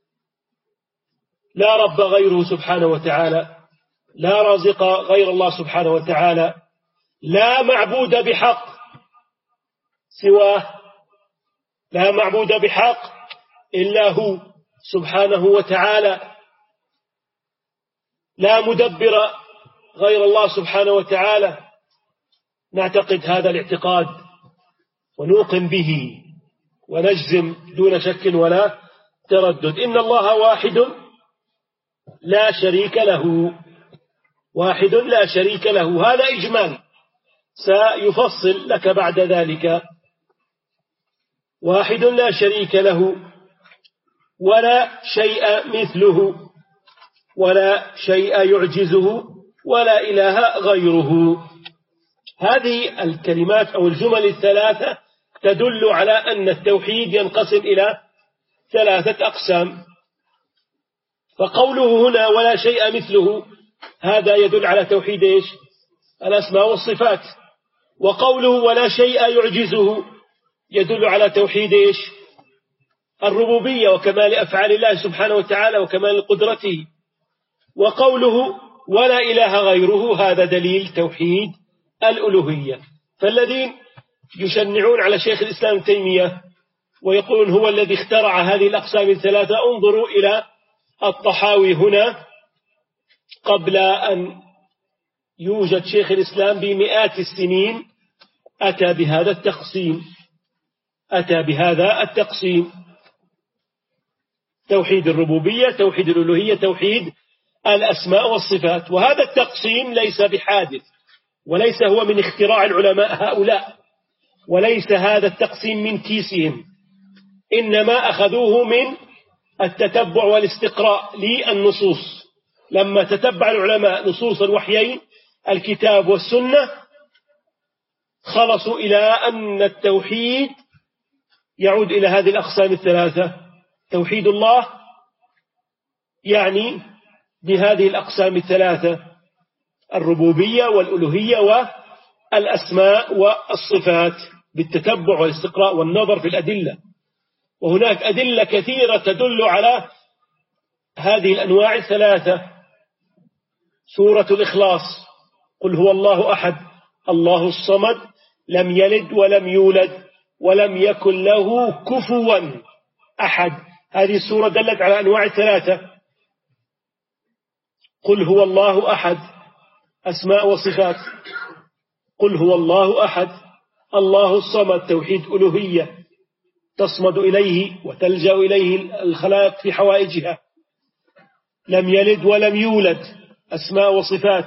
لا رب غيره سبحانه وتعالى، لا رازق غير الله سبحانه وتعالى، لا معبود بحق سواه، لا معبود بحق إلا هو سبحانه وتعالى، لا مدبر غير الله سبحانه وتعالى. نعتقد هذا الاعتقاد ونوقن به ونجزم دون شك ولا تردد. إن الله واحد لا شريك له، واحد لا شريك له، هذا إجمال سيفصل لك بعد ذلك. واحد لا شريك له ولا شيء مثله ولا شيء يعجزه ولا إله غيره. هذه الكلمات أو الجمل الثلاثة تدل على أن التوحيد ينقسم إلى ثلاثة أقسام. فقوله هنا ولا شيء مثله هذا يدل على توحيد إيش؟ الأسماء والصفات. وقوله ولا شيء يعجزه يدل على توحيد إيش؟ الربوبية وكمال أفعال الله سبحانه وتعالى وكمال قدرته. وقوله ولا إله غيره هذا دليل توحيد الألوهية. فالذين يشنعون على شيخ الإسلام ابن تيمية ويقولون هو الذي اخترع هذه الأقسام الثلاثة، انظروا إلى الطحاوي هنا قبل أن يوجد شيخ الإسلام بمئات السنين أتى بهذا التقسيم، أتى بهذا التقسيم: توحيد الربوبية، توحيد الألوهية، توحيد الأسماء والصفات. وهذا التقسيم ليس بحادث، وليس هو من اختراع العلماء هؤلاء، وليس هذا التقسيم من كيسهم، إنما أخذوه من التتبع والاستقراء للنصوص. لما تتبع العلماء نصوص الوحيين الكتاب والسنة خلصوا إلى أن التوحيد يعود إلى هذه الأقسام الثلاثة: توحيد الله يعني بهذه الأقسام الثلاثة: الربوبية والألوهية الأسماء والصفات بالتتبع والاستقراء والنظر في الأدلة، وهناك أدلة كثيرة تدل على هذه الأنواع الثلاثة. سورة الإخلاص: قل هو الله أحد الله الصمد لم يلد ولم يولد ولم يكن له كفوا أحد. هذه السورة دلت على أنواع الثلاثة. قل هو الله أحد أسماء وصفات، قل هو الله أحد الله الصمد توحيد ألوهية تصمد إليه وتلجأ إليه الخلائق في حوائجها، لم يلد ولم يولد أسماء وصفات،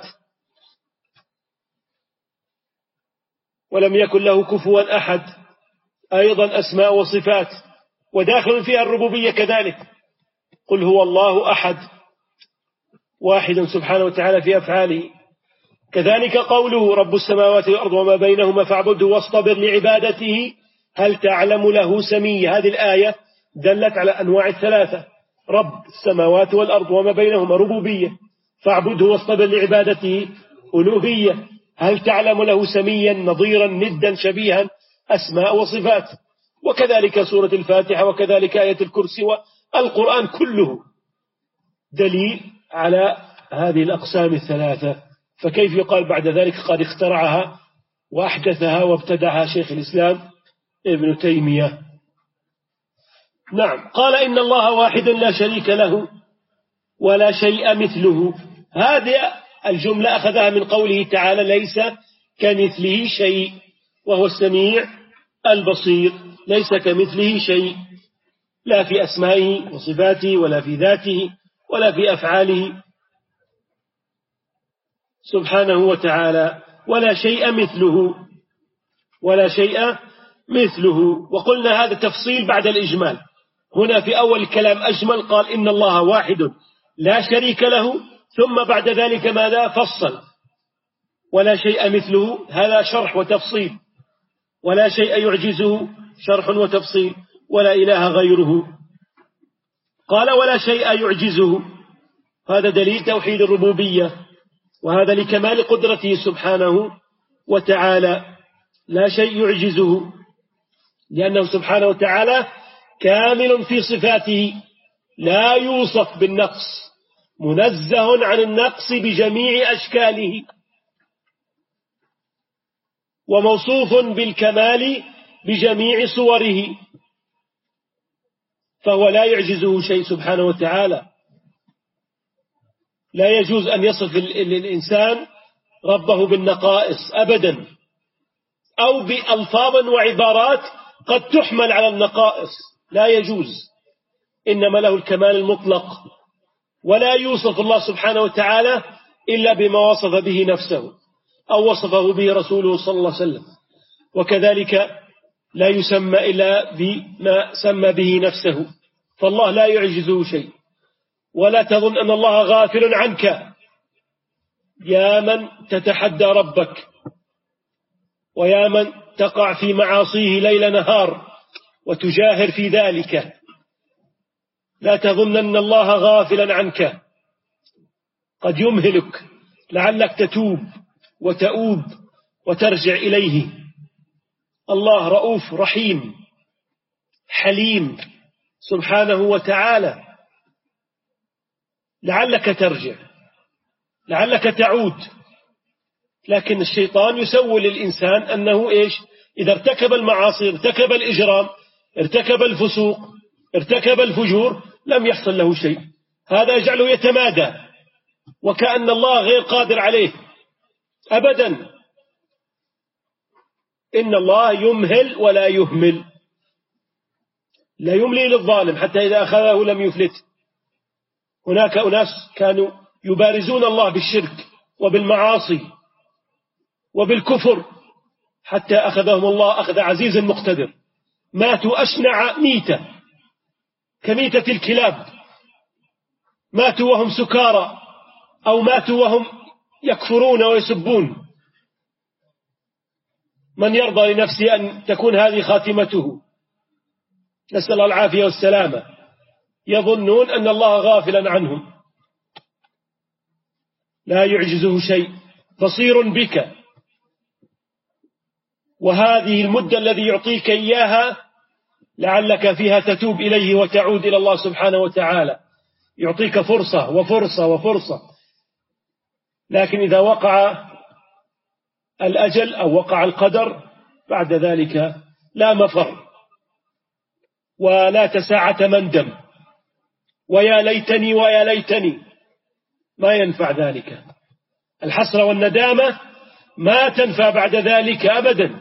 ولم يكن له كفوا أحد أيضا أسماء وصفات، وداخل فيها الربوبية كذلك. قل هو الله أحد واحد سبحانه وتعالى في أفعاله. كذلك قوله رب السماوات والأرض وما بينهما فاعبده واصطبر لعبادته هل تعلم له سميا. هذه الآية دلت على أنواع الثلاثة: رب السماوات والأرض وما بينهما ربوبية، فاعبده واصطبر لعبادته ألوهية، هل تعلم له سميا نظيرا ندا شبيها أسماء وصفات. وكذلك سورة الفاتحة، وكذلك آية الكرسي، والقرآن كله دليل على هذه الأقسام الثلاثة. فكيف يقال بعد ذلك قد اخترعها وأحدثها وابتدعها شيخ الإسلام ابن تيمية؟ نعم. قال إن الله واحد لا شريك له ولا شيء مثله. هذه الجملة أخذها من قوله تعالى ليس كمثله شيء وهو السميع البصير. ليس كمثله شيء، لا في أسمائه وصفاته ولا في ذاته ولا في أفعاله سبحانه وتعالى، ولا شيء مثله ولا شيء مثله. وقلنا هذا تفصيل بعد الإجمال. هنا في أول الكلام أجمل، قال إن الله واحد لا شريك له، ثم بعد ذلك ماذا؟ فصل ولا شيء مثله، هذا شرح وتفصيل. ولا شيء يعجزه شرح وتفصيل، ولا إله غيره. قال ولا شيء يعجزه، هذا دليل توحيد الربوبية، وهذا لكمال قدرته سبحانه وتعالى. لا شيء يعجزه لأنه سبحانه وتعالى كامل في صفاته، لا يوصف بالنقص، منزه عن النقص بجميع أشكاله، وموصوف بالكمال بجميع صوره، فهو لا يعجزه شيء سبحانه وتعالى. لا يجوز أن يصف الإنسان ربه بالنقائص أبدا، أو بألفاظ وعبارات قد تحمل على النقائص، لا يجوز. إنما له الكمال المطلق، ولا يوصف الله سبحانه وتعالى إلا بما وصف به نفسه أو وصفه به رسوله صلى الله عليه وسلم. وكذلك لا يسمى إلا بما سمى به نفسه، فالله لا يعجزه شيء. ولا تظن أن الله غافل عنك يا من تتحدى ربك، ويا من تقع في معاصيه ليل نهار وتجاهر في ذلك. لا تظن أن الله غافلا عنك، قد يمهلك لعلك تتوب وتؤوب وترجع إليه. الله رؤوف رحيم حليم سبحانه وتعالى، لعلك ترجع، لعلك تعود. لكن الشيطان يسول للإنسان أنه إيش؟ إذا ارتكب المعاصي، ارتكب الإجرام، ارتكب الفسوق، ارتكب الفجور، لم يحصل له شيء. هذا يجعله يتمادى وكأن الله غير قادر عليه أبدا. إن الله يمهل ولا يهمل، لا يملي للظالم حتى إذا أخذه لم يفلت. هناك أناس كانوا يبارزون الله بالشرك وبالمعاصي وبالكفر حتى أخذهم الله أخذ عزيز مقتدر، ماتوا أشنع ميتة كميتة الكلاب، ماتوا وهم سكارى، أو ماتوا وهم يكفرون ويسبون. من يرضى لنفسه أن تكون هذه خاتمته؟ نسأل الله العافية والسلامة. يظنون أن الله غافلا عنهم، لا يعجزه شيء، بصير بك. وهذه المدة الذي يعطيك إياها لعلك فيها تتوب إليه وتعود إلى الله سبحانه وتعالى، يعطيك فرصة وفرصة وفرصة. لكن إذا وقع الأجل أو وقع القدر بعد ذلك لا مفر ولا تساعة مندم ويا ليتني ويا ليتني، ما ينفع ذلك. الحسرة والندامة ما تنفع بعد ذلك أبدا.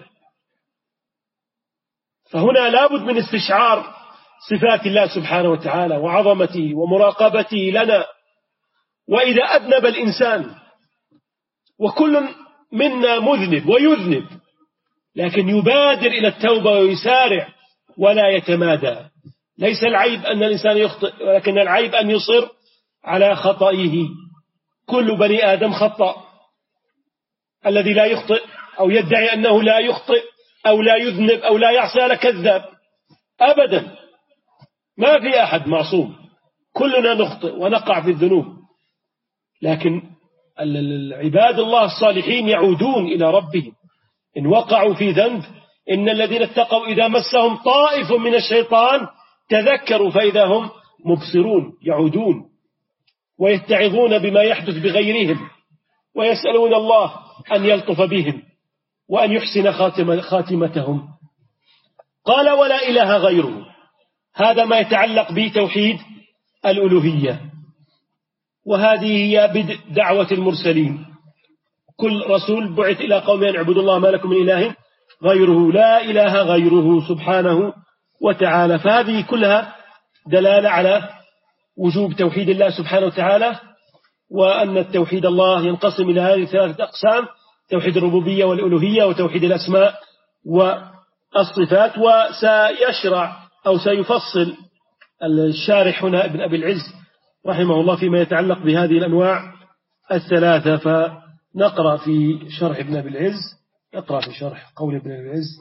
فهنا لابد من استشعار صفات الله سبحانه وتعالى وعظمته ومراقبته لنا. وإذا أذنب الإنسان، وكل منا مذنب ويذنب، لكن يبادر إلى التوبة ويسارع ولا يتمادى. ليس العيب أن الإنسان يخطئ، ولكن العيب أن يصر على خطئه. كل بني آدم خطأ. الذي لا يخطئ أو يدعي أنه لا يخطئ أو لا يذنب أو لا يعصي هذا كذاب أبدا. ما في أحد معصوم، كلنا نخطئ ونقع في الذنوب. لكن العباد الله الصالحين يعودون إلى ربهم إن وقعوا في ذنب. إن الذين اتقوا إذا مسهم طائف من الشيطان تذكروا فإذا هم مبصرون، يعودون ويتعظون بما يحدث بغيرهم ويسألون الله أن يلطف بهم وأن يحسن خاتمتهم. قال ولا إله غيره. هذا ما يتعلق بتوحيد الألوهية، وهذه هي بدء دعوة المرسلين. كل رسول بعث إلى قوم أن اعبدوا الله ما لكم من إله غيره، لا إله غيره سبحانه وتعالى. فهذه كلها دلالة على وجوب توحيد الله سبحانه وتعالى، وأن التوحيد الله ينقسم إلى هذه ثلاثة أقسام: توحيد الربوبية والألوهية وتوحيد الأسماء والصفات. وسيشرع أو سيفصل الشارح هنا ابن أبي العز رحمه الله فيما يتعلق بهذه الأنواع الثلاثة. فنقرأ في شرح ابن أبي العز، نقرأ في شرح قول ابن أبي العز.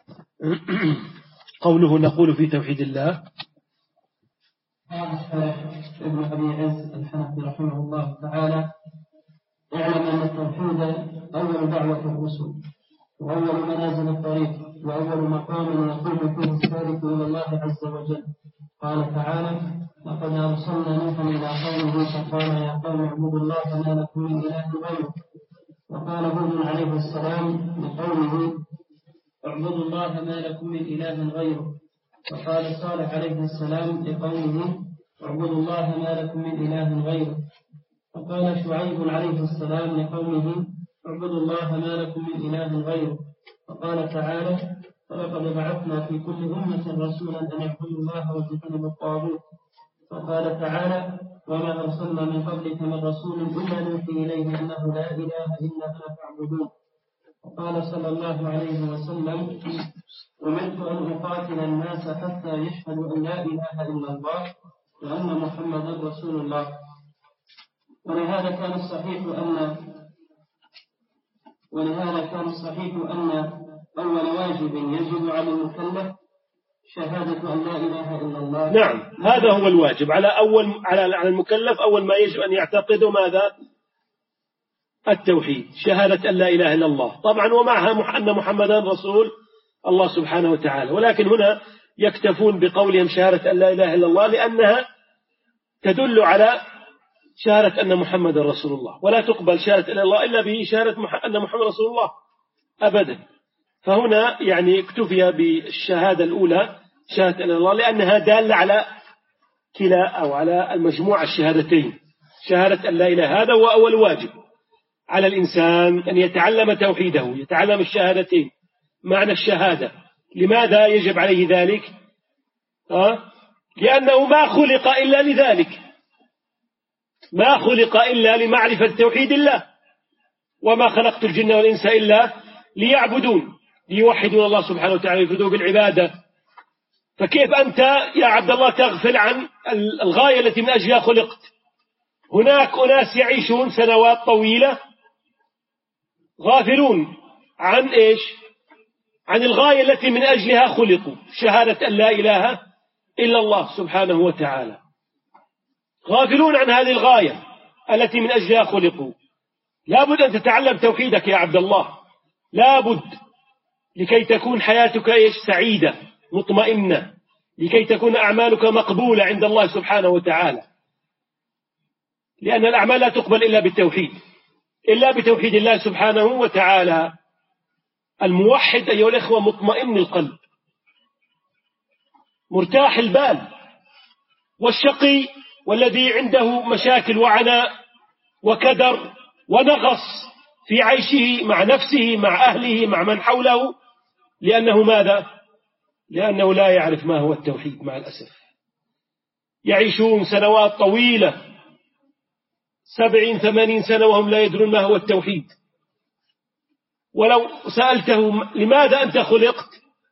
قوله نقول في توحيد الله.
ابن أبي العز الحنفي رحمه الله تعالى: اعلم أن التوحيد أول دعوة الرسل وأول منازل الطريق وأول مقام يقوم فيه السالك إلى الله عز وجل. قال تعالى: لقد أرسلنا نوحا إلى قومه فقال يا قوم اعبدوا الله ما لكم من إله غيره. وقال هود عليه السلام لقومه اعبدوا الله ما لكم من إله غيره. وقال صالح عليه السلام لقومه اعبدوا الله ما لكم من إله غيره. وقال شعيب عليه السلام لقومه اعبدوا الله ما لكم من إله غيره. وقال تعالى: ولقد بعثنا في كل أمة رسولا أن اعبدوا الله واجتنبوا الطاغوت. وقال تعالى: وما أرسلنا من قبلك من رسول إلا نوحي إليه أنه لا إله إلا أنا فاعبدون. وقال صلى الله عليه وسلم: أمرت أن أقاتل الناس حتى يشهدوا أن لا إله إلا الله وأن محمدا رسول الله. ولهذا كان الصحيح أن ولهذا كان الصحيح أن أول واجب يجب على المكلف شهادة أن لا إله إلا الله.
نعم، هذا هو الواجب على أول على المكلف. أول ما يجب أن يعتقده ماذا؟ التوحيد، شهادة أن لا إله إلا الله. طبعا ومعها أن محمدا رسول الله سبحانه وتعالى. ولكن هنا يكتفون بقولهم شهادة أن لا إله إلا الله لأنها تدل على شهادة أن محمد رسول الله، ولا تقبل شهادة أن الله إلا بشهادة أن محمد رسول الله أبدا. فهنا يعني اكتفي بالشهادة الأولى شهادة أن الله لأنها دالة على كلا أو على المجموعة الشهادتين، شهادة أن لا إله. هذا هو أول واجب على الإنسان، أن يتعلم توحيده، يتعلم الشهادتين، معنى الشهادة. لماذا يجب عليه ذلك؟ أه؟ لأنه ما خلق إلا لذلك، ما خلق إلا لمعرفة توحيد الله. وما خلقت الجن والإنس إلا ليعبدون، ليوحدون الله سبحانه وتعالى، يفردوا بالعبادة. فكيف أنت يا عبد الله تغفل عن الغاية التي من أجلها خلقت؟ هناك أناس يعيشون سنوات طويلة غافلون عن إيش؟ عن الغاية التي من أجلها خلقوا، شهادة أن لا إله إلا الله سبحانه وتعالى. غافلون عن هذه الغاية التي من أجلها خلقوا. لابد أن تتعلم توحيدك يا عبد الله، لابد لكي تكون حياتك إيش سعيدة مطمئنة، لكي تكون أعمالك مقبولة عند الله سبحانه وتعالى، لأن الأعمال لا تقبل إلا بالتوحيد، إلا بتوحيد الله سبحانه وتعالى. الموحد أيها الأخوة مطمئن القلب مرتاح البال، والشقي والذي عنده مشاكل وعناء وكدر ونغص في عيشه مع نفسه مع أهله مع من حوله، لأنه ماذا؟ لأنه لا يعرف ما هو التوحيد مع الأسف. يعيشون سنوات طويلة سبعين ثمانين سنة وهم لا يدرون ما هو التوحيد. ولو سألتهم لماذا أنت خلقت،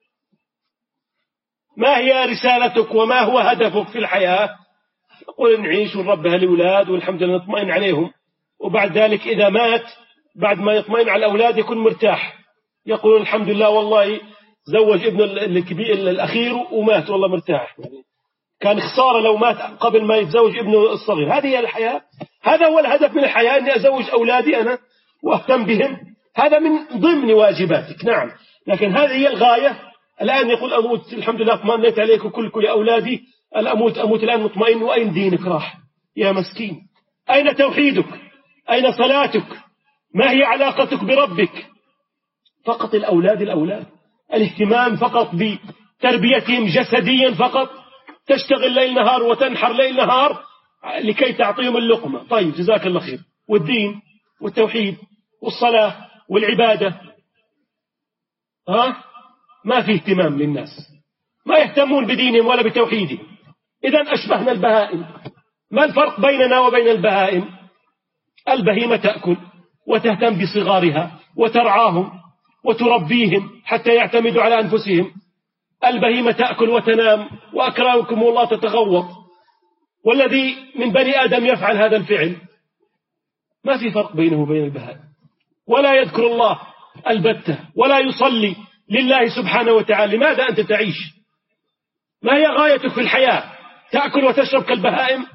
ما هي رسالتك وما هو هدفك في الحياة، يقول نعيش ونربي الأولاد والحمد لله نطمئن عليهم، وبعد ذلك إذا مات بعد ما يطمئن على الأولاد يكون مرتاح، يقولون الحمد لله والله زوج ابن الكبير الأخير ومات والله مرتاح، كان خسارة لو مات قبل ما يتزوج ابنه الصغير. هذه هي الحياة، هذا هو الهدف من الحياة، أني أزوج أولادي أنا وأهتم بهم، هذا من ضمن واجباتك. نعم، لكن هذه هي الغاية. الآن يقول أموت الحمد لله اطمئنيت عليك وكلكم يا أولادي، الأموت أموت الآن مطمئن، وأين دينك راح يا مسكين؟ أين توحيدك؟ أين صلاتك؟ ما هي علاقتك بربك؟ فقط الأولاد الأولاد الاهتمام فقط بتربيتهم جسديا فقط، تشتغل ليل نهار وتنحر ليل نهار لكي تعطيهم اللقمة. طيب جزاك الله خير، والدين والتوحيد والصلاة والعبادة ها ما في اهتمام للناس، ما يهتمون بدينهم ولا بتوحيدهم. إذن أشبهنا البهائم. ما الفرق بيننا وبين البهائم؟ البهيمة تأكل وتهتم بصغارها وترعاهم وتربيهم حتى يعتمدوا على أنفسهم. البهيمة تأكل وتنام وأكرمكم الله تتغوط، والذي من بني آدم يفعل هذا الفعل. ما في فرق بينه وبين البهائم، ولا يذكر الله البتة ولا يصلي لله سبحانه وتعالى. لماذا أنت تعيش؟ ما هي غايتك في الحياة؟ تأكل وتشرب كالبهائم؟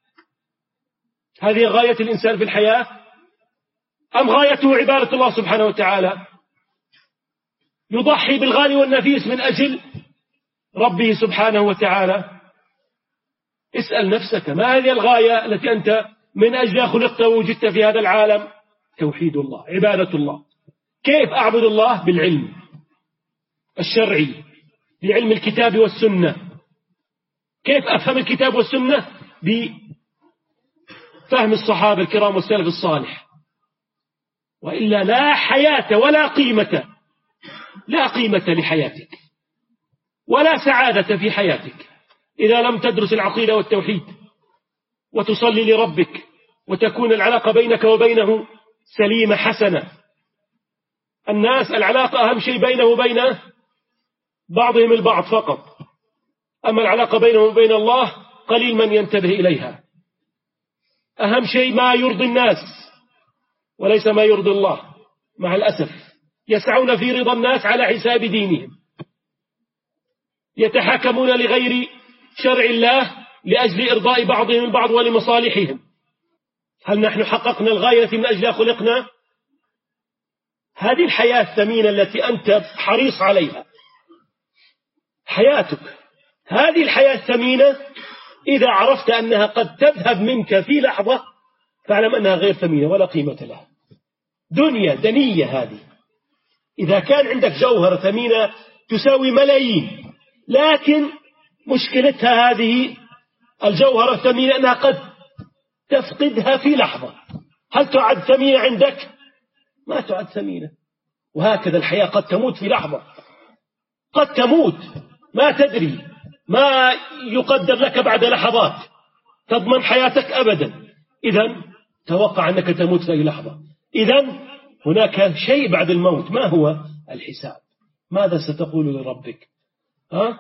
هذه غاية الإنسان في الحياة؟ أم غايته عبادة الله سبحانه وتعالى؟ يضحي بالغالي والنفيس من أجل ربه سبحانه وتعالى. اسأل نفسك، ما هذه الغاية التي أنت من أجلها خلقت ووجدت في هذا العالم؟ توحيد الله، عبادة الله. كيف أعبد الله؟ بالعلم الشرعي، بعلم الكتاب والسنة. كيف أفهم الكتاب والسنة؟ بفهم الصحابة الكرام والسلف الصالح، وإلا لا حياة ولا قيمة، لا قيمة لحياتك ولا سعادة في حياتك إذا لم تدرس العقيدة والتوحيد وتصلي لربك وتكون العلاقة بينك وبينه سليمة حسنة. الناس العلاقة أهم شيء بينه وبين بعضهم البعض فقط، أما العلاقة بينهم وبين الله قليل من ينتبه إليها. أهم شيء ما يرضي الناس وليس ما يرضي الله مع الأسف. يسعون في رضا الناس على حساب دينهم، يتحاكمون لغير شرع الله لأجل إرضاء بعضهم البعض ولمصالحهم. هل نحن حققنا الغاية من أجلها خلقنا؟ هذه الحياة الثمينة التي أنت حريص عليها، حياتك هذه الحياة الثمينة، إذا عرفت أنها قد تذهب منك في لحظة فاعلم أنها غير ثمينة ولا قيمة لها. دنيا دنية هذه. إذا كان عندك جوهرة ثمينة تساوي ملايين، لكن مشكلتها هذه الجوهرة الثمينة أنها قد تفقدها في لحظة. هل تعد ثمينة عندك؟ ما تعد ثمينة. وهكذا الحياة قد تموت في لحظة، قد تموت ما تدري ما يقدر لك بعد لحظات، تضمن حياتك أبدا. إذن توقع أنك تموت في لحظة. إذن هناك شيء بعد الموت، ما هو؟ الحساب. ماذا ستقول لربك؟ ها؟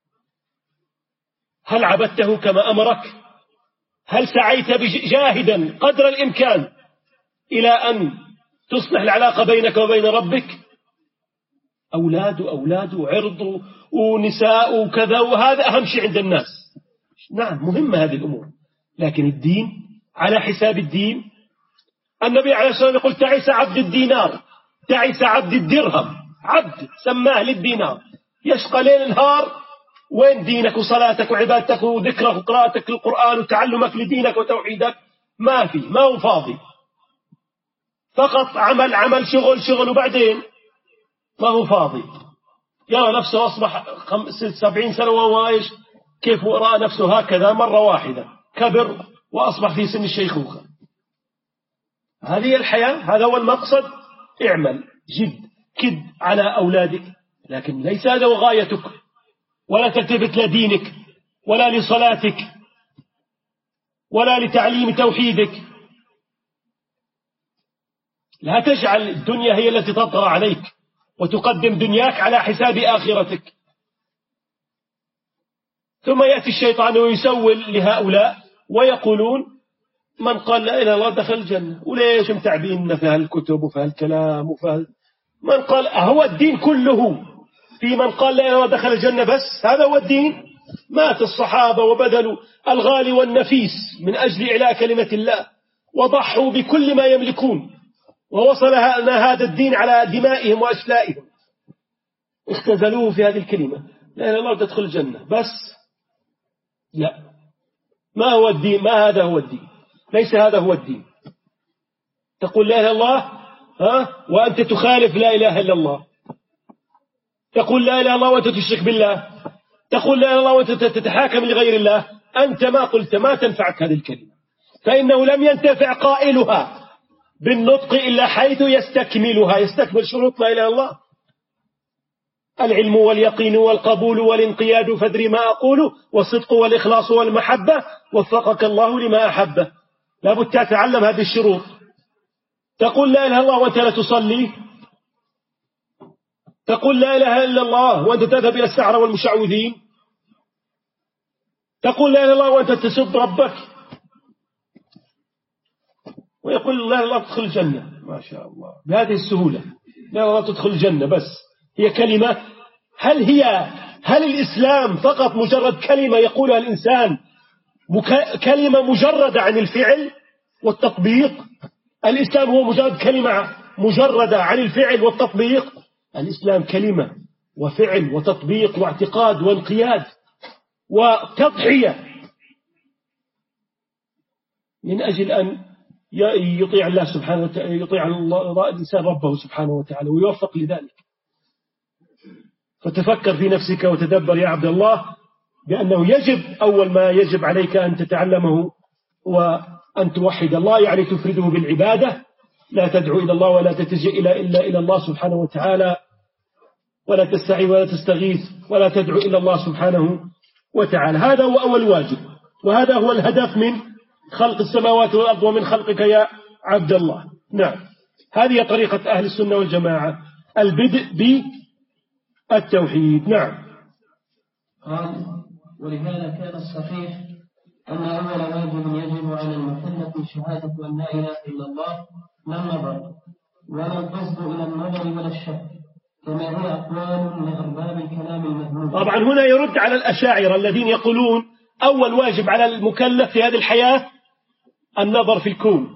هل عبدته كما أمرك؟ هل سعيت جاهدا قدر الإمكان إلى أن تصلح العلاقة بينك وبين ربك؟ أولاد أولاد وعرض ونساء وكذا، وهذا أهم شيء عند الناس. نعم مهمة هذه الأمور، لكن الدين على حساب الدين. النبي عليه الصلاة والسلام يقول تعس عبد الدينار، تعس عبد الدرهم، عبد سماه للدينار يشقى ليل نهار. وين دينك وصلاتك وعبادتك وذكرك وقراءتك للقرآن وتعلمك لدينك وتوحيدك؟ ما في، ما هو فاضي، فقط عمل عمل شغل شغل، وبعدين ما هو فاضي. يرى نفسه أصبح سبعين سنة وهو إيش كيف رأى نفسه هكذا مرة واحدة، كبر وأصبح في سن الشيخوخة. هذه الحياة، هذا هو المقصد. اعمل جد كد على أولادك، لكن ليس هذا غايتك، ولا تلتفت لدينك ولا لصلاتك ولا لتعليم توحيدك. لا تجعل الدنيا هي التي تطغى عليك وتقدم دنياك على حساب آخرتك. ثم يأتي الشيطان ويسول لهؤلاء ويقولون من قال لا إله إلا الله دخل الجنة. وليش متعبين في هالكتب وفي هالكلام وفي هال... من قال هو الدين كله في من قال لا إله إلا الله دخل الجنة بس؟ هذا هو الدين؟ مات الصحابة وبذلوا الغالي والنفيس من أجل إعلاء كلمة الله، وضحوا بكل ما يملكون، ووصل هذا الدين على دمائهم وأشلائهم، اختزلوه في هذه الكلمة لا إله إلا الله تدخل الجنة بس. لا، ما هو الدين؟ ما هذا هو الدين، ليس هذا هو الدين. تقول لا إله إلا الله ها وأنت تخالف لا إله إلا الله، تقول لا إله إلا الله وأنت تشرك بالله، تقول لا إله إلا الله وأنت تتحاكم لغير الله. أنت ما قلت، ما تنفعك هذه الكلمة، فإنه لم ينتفع قائلها بالنطق إلا حيث يستكملها، يستكمل شروط لا إله إلا الله: العلم واليقين والقبول والانقياد فادري ما أقول، والصدق والإخلاص والمحبة وفقك الله لما أحبه. لابد تتعلم هذه الشروط. تقول لا إله إلا الله وأنت لا تصلي، تقول لا إله إلا الله وأنت تذهب إلى السحرة والمشعوذين، تقول لا إله إلا الله وأنت تسب ربك، ويقول لا إله إلا الله تدخل الجنة. ما شاء الله بهذه السهولة، لا إله إلا الله تدخل الجنة بس. هي كلمة؟ هل هي هل الإسلام فقط مجرد كلمة يقولها الإنسان، كلمة مجردة عن الفعل والتطبيق؟ الإسلام هو مجرد كلمة مجردة عن الفعل والتطبيق؟ الإسلام كلمة وفعل وتطبيق واعتقاد وانقياد وتضحية من أجل أن يطيع الله سبحانه وتعالى، يطيع الله الإنسان ربه سبحانه وتعالى ويوفق لذلك. فتفكر في نفسك وتدبر يا عبد الله بأنه يجب، أول ما يجب عليك أن تتعلمه وأن توحد الله، يعني تفرده بالعبادة، لا تدعو إلى الله ولا تتجه إلا إلا إلى الله سبحانه وتعالى، ولا تستعين ولا تستغيث ولا تدعو إلى الله سبحانه وتعالى. هذا هو أول واجب، وهذا هو الهدف من خلق السماوات والأرض ومن خلقك يا عبد الله. نعم، هذه طريقة أهل السنة والجماعة، البدء بالتوحيد. نعم.
قال: ولهذا كان الصحيح أن أول واجب يجب على المكلف شهادة أن لا إله إلا الله لا النظر، ولا القصد إلى النظر ولا الشك، كما هي أقوال لأرباب الكلام المذموم.
طبعا هنا يرد على الأشاعرة الذين يقولون أول واجب على المكلف في هذه الحياة النظر في الكون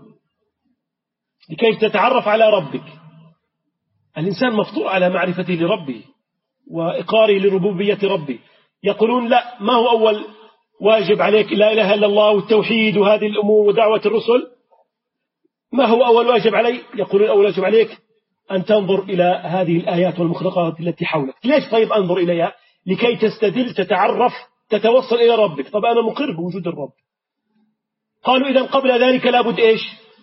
لكي تتعرف على ربك. الإنسان مفطور على معرفته لربه وإقاره لربوبية ربه. يقولون لا، ما هو أول واجب عليك لا إله إلا الله والتوحيد وهذه الأمور ودعوة الرسل؟ ما هو أول واجب عليك؟ يقولون أول واجب عليك أن تنظر إلى هذه الآيات والمخلوقات التي حولك. ليش طيب أنظر إليها؟ لكي تستدل، تتعرف، تتوصل إلى ربك. طب أنا مقر بوجود الرب. قالوا إذن قبل ذلك لابد إيش؟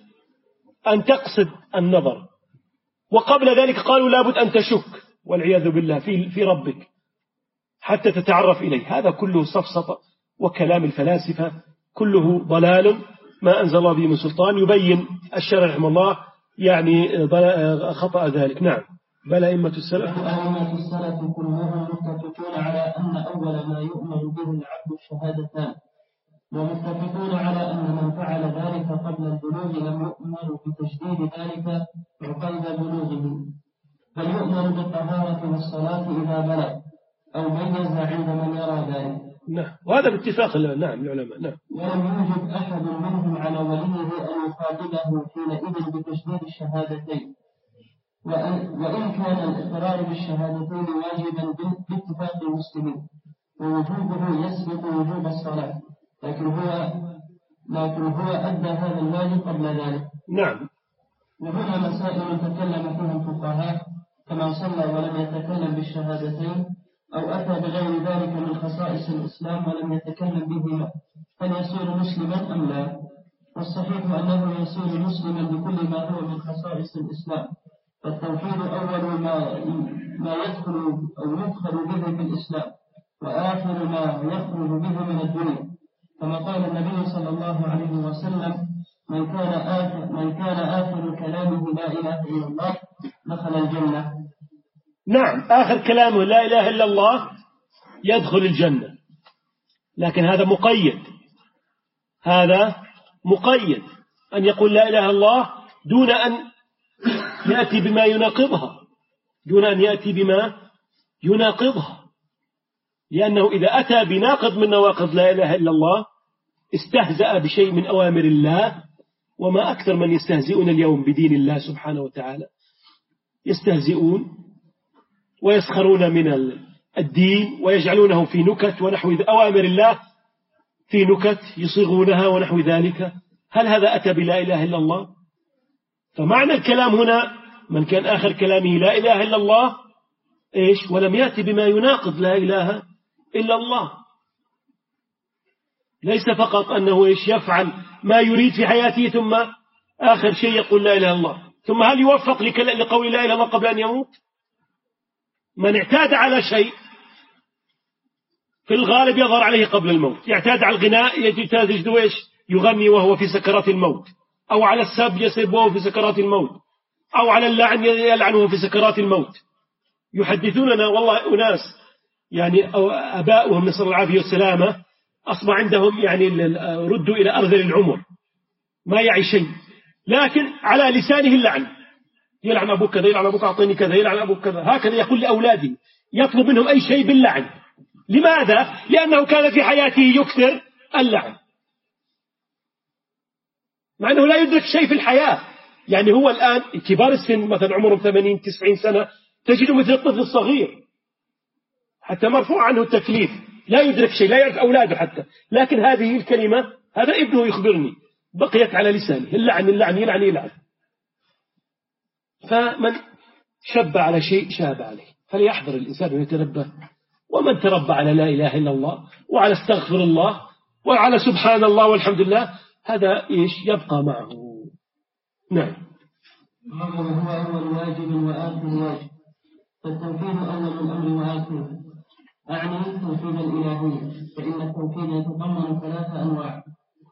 أن تقصد النظر. وقبل ذلك قالوا لابد أن تشك والعياذ بالله في في ربك حتى تتعرف إليه. هذا كله سفسطة وكلام الفلاسفة، كله ضلال ما أنزل الله به من سلطان. يبين الشرع رحمه الله يعني خطأ ذلك. نعم. بل أئمة السلف
أئمة السلف كلهم متفقون على أن أول ما يؤمن به العبد الشهادتان، ومتفقون على أن من فعل ذلك قبل البلوغ لم يؤمر بتجديد ذلك عقب بلوغه، بل يؤمر بالطهارة والصلاة إذا بلغ أو ميز عند من يرى ذلك.
نعم، وهذا باتفاق نعم العلماء. نعم.
ولم يوجد أحد منهم على وليه أن يخاطبه حينئذ بتجديد الشهادتين، وإن كان الإقرار بالشهادتين واجبا باتفاق المسلمين ووجوبه يسبق وجوب الصلاة، لكن هو لكن هو أدى هذا الواجب قبل ذلك.
نعم.
وهنا مسائل تكلم فيها الفقهاء، كما صلى ولم يتكلم بالشهادتين أو أتى بغير ذلك من خصائص الإسلام ولم يتكلم بهما، هل يصير مسلما أم لا؟ والصحيح أنه يصير مسلما بكل ما هو من خصائص الإسلام، فالتوحيد أول ما ما يدخل أو يدخل به في الإسلام، وآخر ما يخرج به من الدنيا، كما قال النبي صلى الله عليه وسلم: من كان آخر, من كان آخر كلامه لا إله إلا الله دخل الجنة.
نعم، آخر كلامه لا إله إلا الله يدخل الجنة، لكن هذا مقيد، هذا مقيد أن يقول لا إله إلا الله دون أن يأتي بما يناقضها، دون أن يأتي بما يناقضها، لأنه إذا أتى بناقض من نواقض لا إله إلا الله استهزأ بشيء من أوامر الله، وما أكثر من يستهزئون اليوم بدين الله سبحانه وتعالى، يستهزئون ويسخرون من الدين ويجعلونه في نكت ونحو أوامر الله في نكت يصيغونها ونحو ذلك. هل هذا أتى بلا إله إلا الله؟ فمعنى الكلام هنا من كان آخر كلامه لا إله إلا الله إيش ولم يأتي بما يناقض لا إله إلا الله، ليس فقط أنه إيش يفعل ما يريد في حياته ثم آخر شيء يقول لا إله إلا الله، ثم هل يوفق لقول لا إله إلا الله قبل أن يموت؟ من اعتاد على شيء في الغالب يظهر عليه قبل الموت، يعتاد على الغناء يجد إيش يغني وهو في سكرات الموت، أو على السب يسب وهو في سكرات الموت، أو على اللعن يلعن وهو في سكرات الموت. يحدثوننا والله أناس يعني أباؤهم نسأل الله العافية والسلامة أصبح عندهم يعني ردوا إلى أرذل العمر، ما يعي شيء، لكن على لسانه اللعن، يلعن أبوك كذا، يلعن أبوك أعطيني كذا، يلعن أبوك كذا، هكذا يقول لأولاده، يطلب منهم أي شيء باللعن. لماذا؟ لأنه كان في حياته يكثر اللعن، مع أنه لا يدرك شيء في الحياة. يعني هو الآن كبار السن مثلا عمرهم ثمانين تسعين سنة تجده مثل الطفل الصغير، حتى مرفوع عنه التكليف، لا يدرك شيء، لا يعرف أولاده حتى، لكن هذه الكلمة هذا ابنه يخبرني بقيت على لسانه، اللعن اللعن يلعن يلعن. فمن شب على شيء شاب عليه، فليحذر الإنسان ويتنبه. ومن تربى على لا إله إلا الله وعلى استغفر الله وعلى سبحان الله والحمد لله، هذا إيش يبقى معه. نعم.
هو أول واجب وآخر واجب، فالتوحيد أول الأمر وآخره، أعني توحيد الإلهية، فإن التوحيد يتضمن ثلاثة أنواع: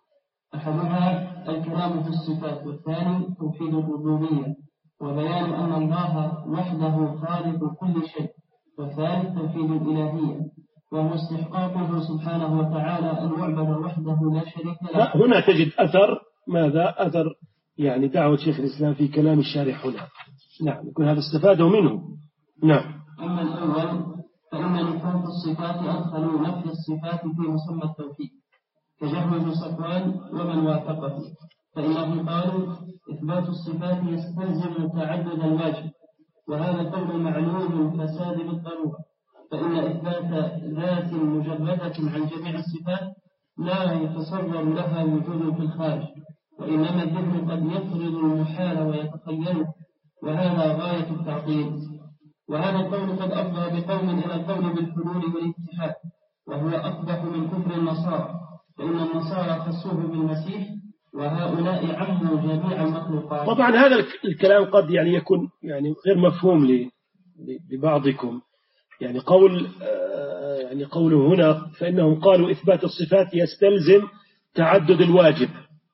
أحدها الكلام في الصفات، والثاني توحيد الربوبية وبيان أن الله وحده خالق كل شيء، والثالث توحيد الإلهية وهو استحقاقه سبحانه وتعالى أن يعبد وحده لا شريك له.
هنا تجد أثر ماذا؟ أثر يعني دعوة شيخ الإسلام في كلام الشارح هنا. نعم، يكون هذا استفاده منه. نعم.
أما الأول فإن نفاة الصفات أدخلوا نفي الصفات في مسمى التوحيد كجهم بن صفوان ومن وافقه، فإنهم قالوا إثبات الصفات يستلزم تعدد الواجب، وهذا قول معلوم الفساد بالضرورة، فإن إثبات ذات مجردة عن جميع الصفات لا يتصور لها وجود في الخارج، وإنما الذهن قد يفرض المحال ويتخيله، وهذا غاية التعطيل. وهذا القول قد أفضى بقوم إلى القول بالحلول والاتحاد، وهو أقبح من كفر النصارى، فإن النصارى خصوه بالمسيح وهؤلاء عموا جميع المخلوقات.
طبعا هذا الكلام قد يعني يكون يعني غير مفهوم لبعضكم، يعني قول يعني قوله هنا فإنهم قالوا إثبات الصفات يستلزم تعدد الواجب،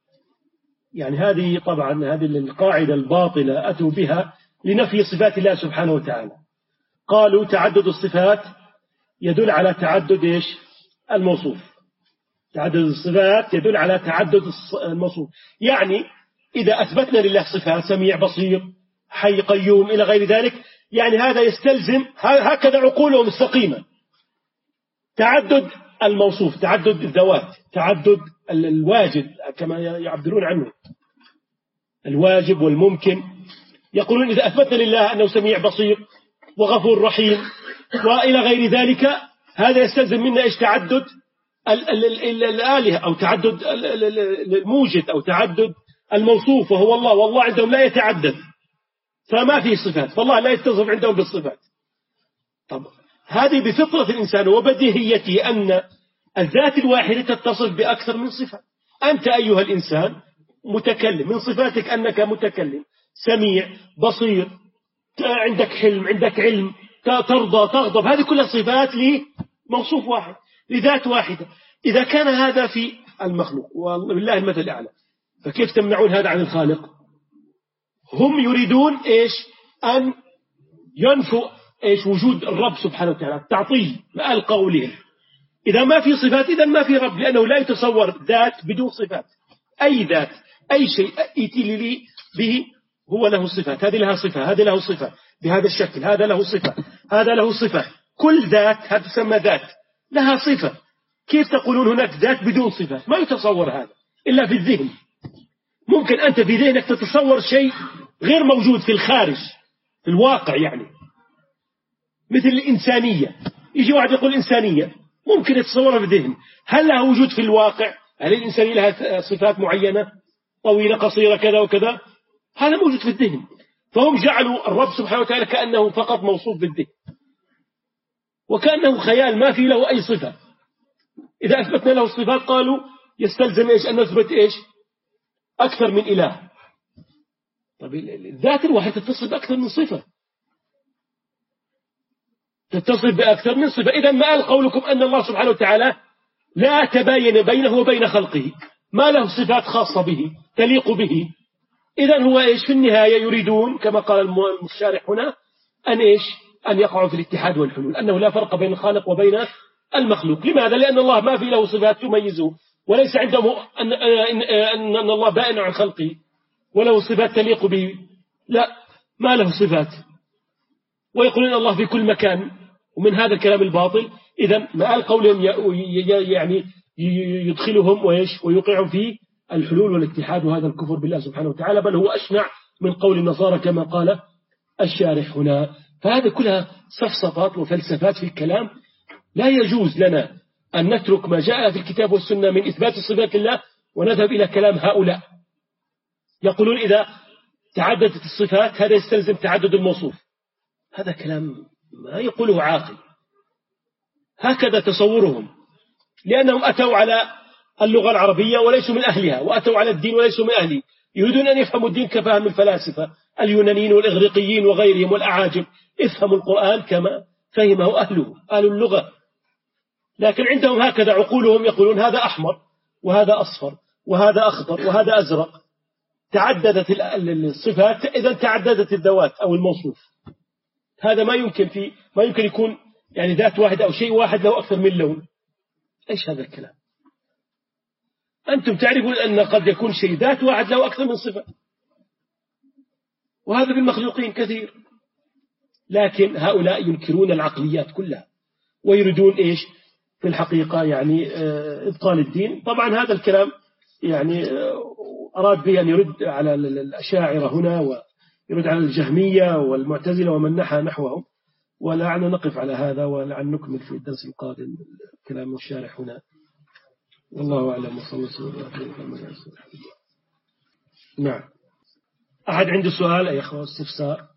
يعني هذه طبعا هذه القاعدة الباطلة أتوا بها لنفي صفات الله سبحانه وتعالى. قالوا تعدد الصفات يدل على تعدد إيش الموصوف، تعدد الصفات يدل على تعدد الموصوف، يعني إذا أثبتنا لله صفات سميع بصير حي قيوم إلى غير ذلك، يعني هذا يستلزم هكذا عقولهم السقيمة تعدد الموصوف، تعدد الذوات، تعدد الواجب كما يعبرون عنه، الواجب والممكن يقولون إذا أثبتنا لله أنه سميع بصير وغفور رحيم وإلى غير ذلك، هذا يستلزم منا إيش؟ تعدد الآلهة أو تعدد الموجد أو تعدد الموصوف وهو الله، والله عندهم لا يتعدد فما فيه صفات، فالله لا يتصف عندهم بالصفات. طب هذه بفطرة الإنسان وبديهيته أن الذات الواحدة تتصف بأكثر من صفة. أنت أيها الإنسان متكلم، من صفاتك أنك متكلم سميع بصير، عندك حلم، عندك علم، ترضى تغضب، هذه كلها صفات لموصوف واحد لذات واحدة. إذا كان هذا في المخلوق والله المثل الأعلى، فكيف تمنعون هذا عن الخالق؟ هم يريدون إيش؟ أن ينفوا إيش؟ وجود الرب سبحانه وتعالى، تعطيه مآل قولهم. إذا ما في صفات إذا ما في رب، لأنه لا يتصور ذات بدون صفات. أي ذات أي شيء ائتي لي به هو له صفات، هذه لها صفة، هذه له صفة بهذا الشكل، هذا له صفة، هذا له صفة. كل ذات هذا تسمى ذات لها صفة. كيف تقولون هناك ذات بدون صفات؟ ما يتصور هذا إلا في الذهن. ممكن أنت في ذهنك تتصور شيء غير موجود في الخارج في الواقع، يعني مثل الإنسانية. يجي واحد يقول إنسانية، ممكن يتصورها في الذهن، هل لها وجود في الواقع؟ هل الإنسانية لها صفات معينة طويلة قصيرة كذا وكذا؟ هذا موجود في الذهن. فهم جعلوا الرب سبحانه وتعالى كأنه فقط موصوف بالذهن، وكأنه خيال ما في له أي صفة. إذا أثبتنا له الصفات قالوا يستلزم إيش؟ أن نثبت إيش؟ أكثر من إله. طب الذات الواحد تتصل بأكثر من صفة، تتصل بأكثر من صفة. إذا ما قال قولكم أن الله سبحانه وتعالى لا تباين بينه وبين خلقه، ما له صفات خاصة به تليق به، إذا هو إيش؟ في النهاية يريدون كما قال الشارح هنا أن إيش؟ أن يقعوا في الاتحاد والحلول، أنه لا فرق بين الخالق وبين المخلوق. لماذا؟ لأن الله ما في له صفات تميزه، وليس عنده أن, أن, أن الله بائن عن خلقه وله صفات تليق به، لا، ما له صفات. ويقولون الله في كل مكان، ومن هذا الكلام الباطل. إذا ما القولهم يعني يدخلهم ويش ويوقعهم في الحلول والاتحاد، وهذا الكفر بالله سبحانه وتعالى، بل هو أشنع من قول النصارى كما قال الشارح هنا. فهذا كلها سفسطات وفلسفات في الكلام. لا يجوز لنا أن نترك ما جاء في الكتاب والسنة من إثبات صفات الله ونذهب إلى كلام هؤلاء. يقولون إذا تعددت الصفات هذا يستلزم تعدد الموصوف. هذا كلام ما يقوله عاقل، هكذا تصورهم، لأنهم أتوا على اللغة العربية وليسوا من أهلها، وأتوا على الدين وليسوا من أهله. يريدون أن يفهموا الدين كفهم الفلاسفة اليونانيين والإغريقيين وغيرهم والأعاجم. افهموا القرآن كما فهمه أهله أهل اللغة. لكن عندهم هكذا عقولهم، يقولون هذا أحمر وهذا أصفر وهذا أخضر وهذا أزرق. تعددت الصفات إذا تعددت الذوات أو الموصوف. هذا ما يمكن في ما يمكن يكون يعني ذات واحد أو شيء واحد له أكثر من لون. إيش هذا الكلام؟ أنتم تعرفون أن قد يكون شيء ذات واحد له أكثر من صفة، وهذا بالمخلوقين كثير. لكن هؤلاء ينكرون العقليات كلها ويريدون إيش في الحقيقة؟ يعني إبطال الدين. طبعا هذا الكلام يعني أراد به أن يرد على الأشاعرة هنا ويرد على الجهمية والمعتزلة ومن نحى نحوهم، ولعنا نقف على هذا ولعن نكمل في الدرس القادم كلام الشارح هنا. والله أعلم وصلى الله عليه وسلم. نعم، أحد عنده سؤال أي أخوة استفسار؟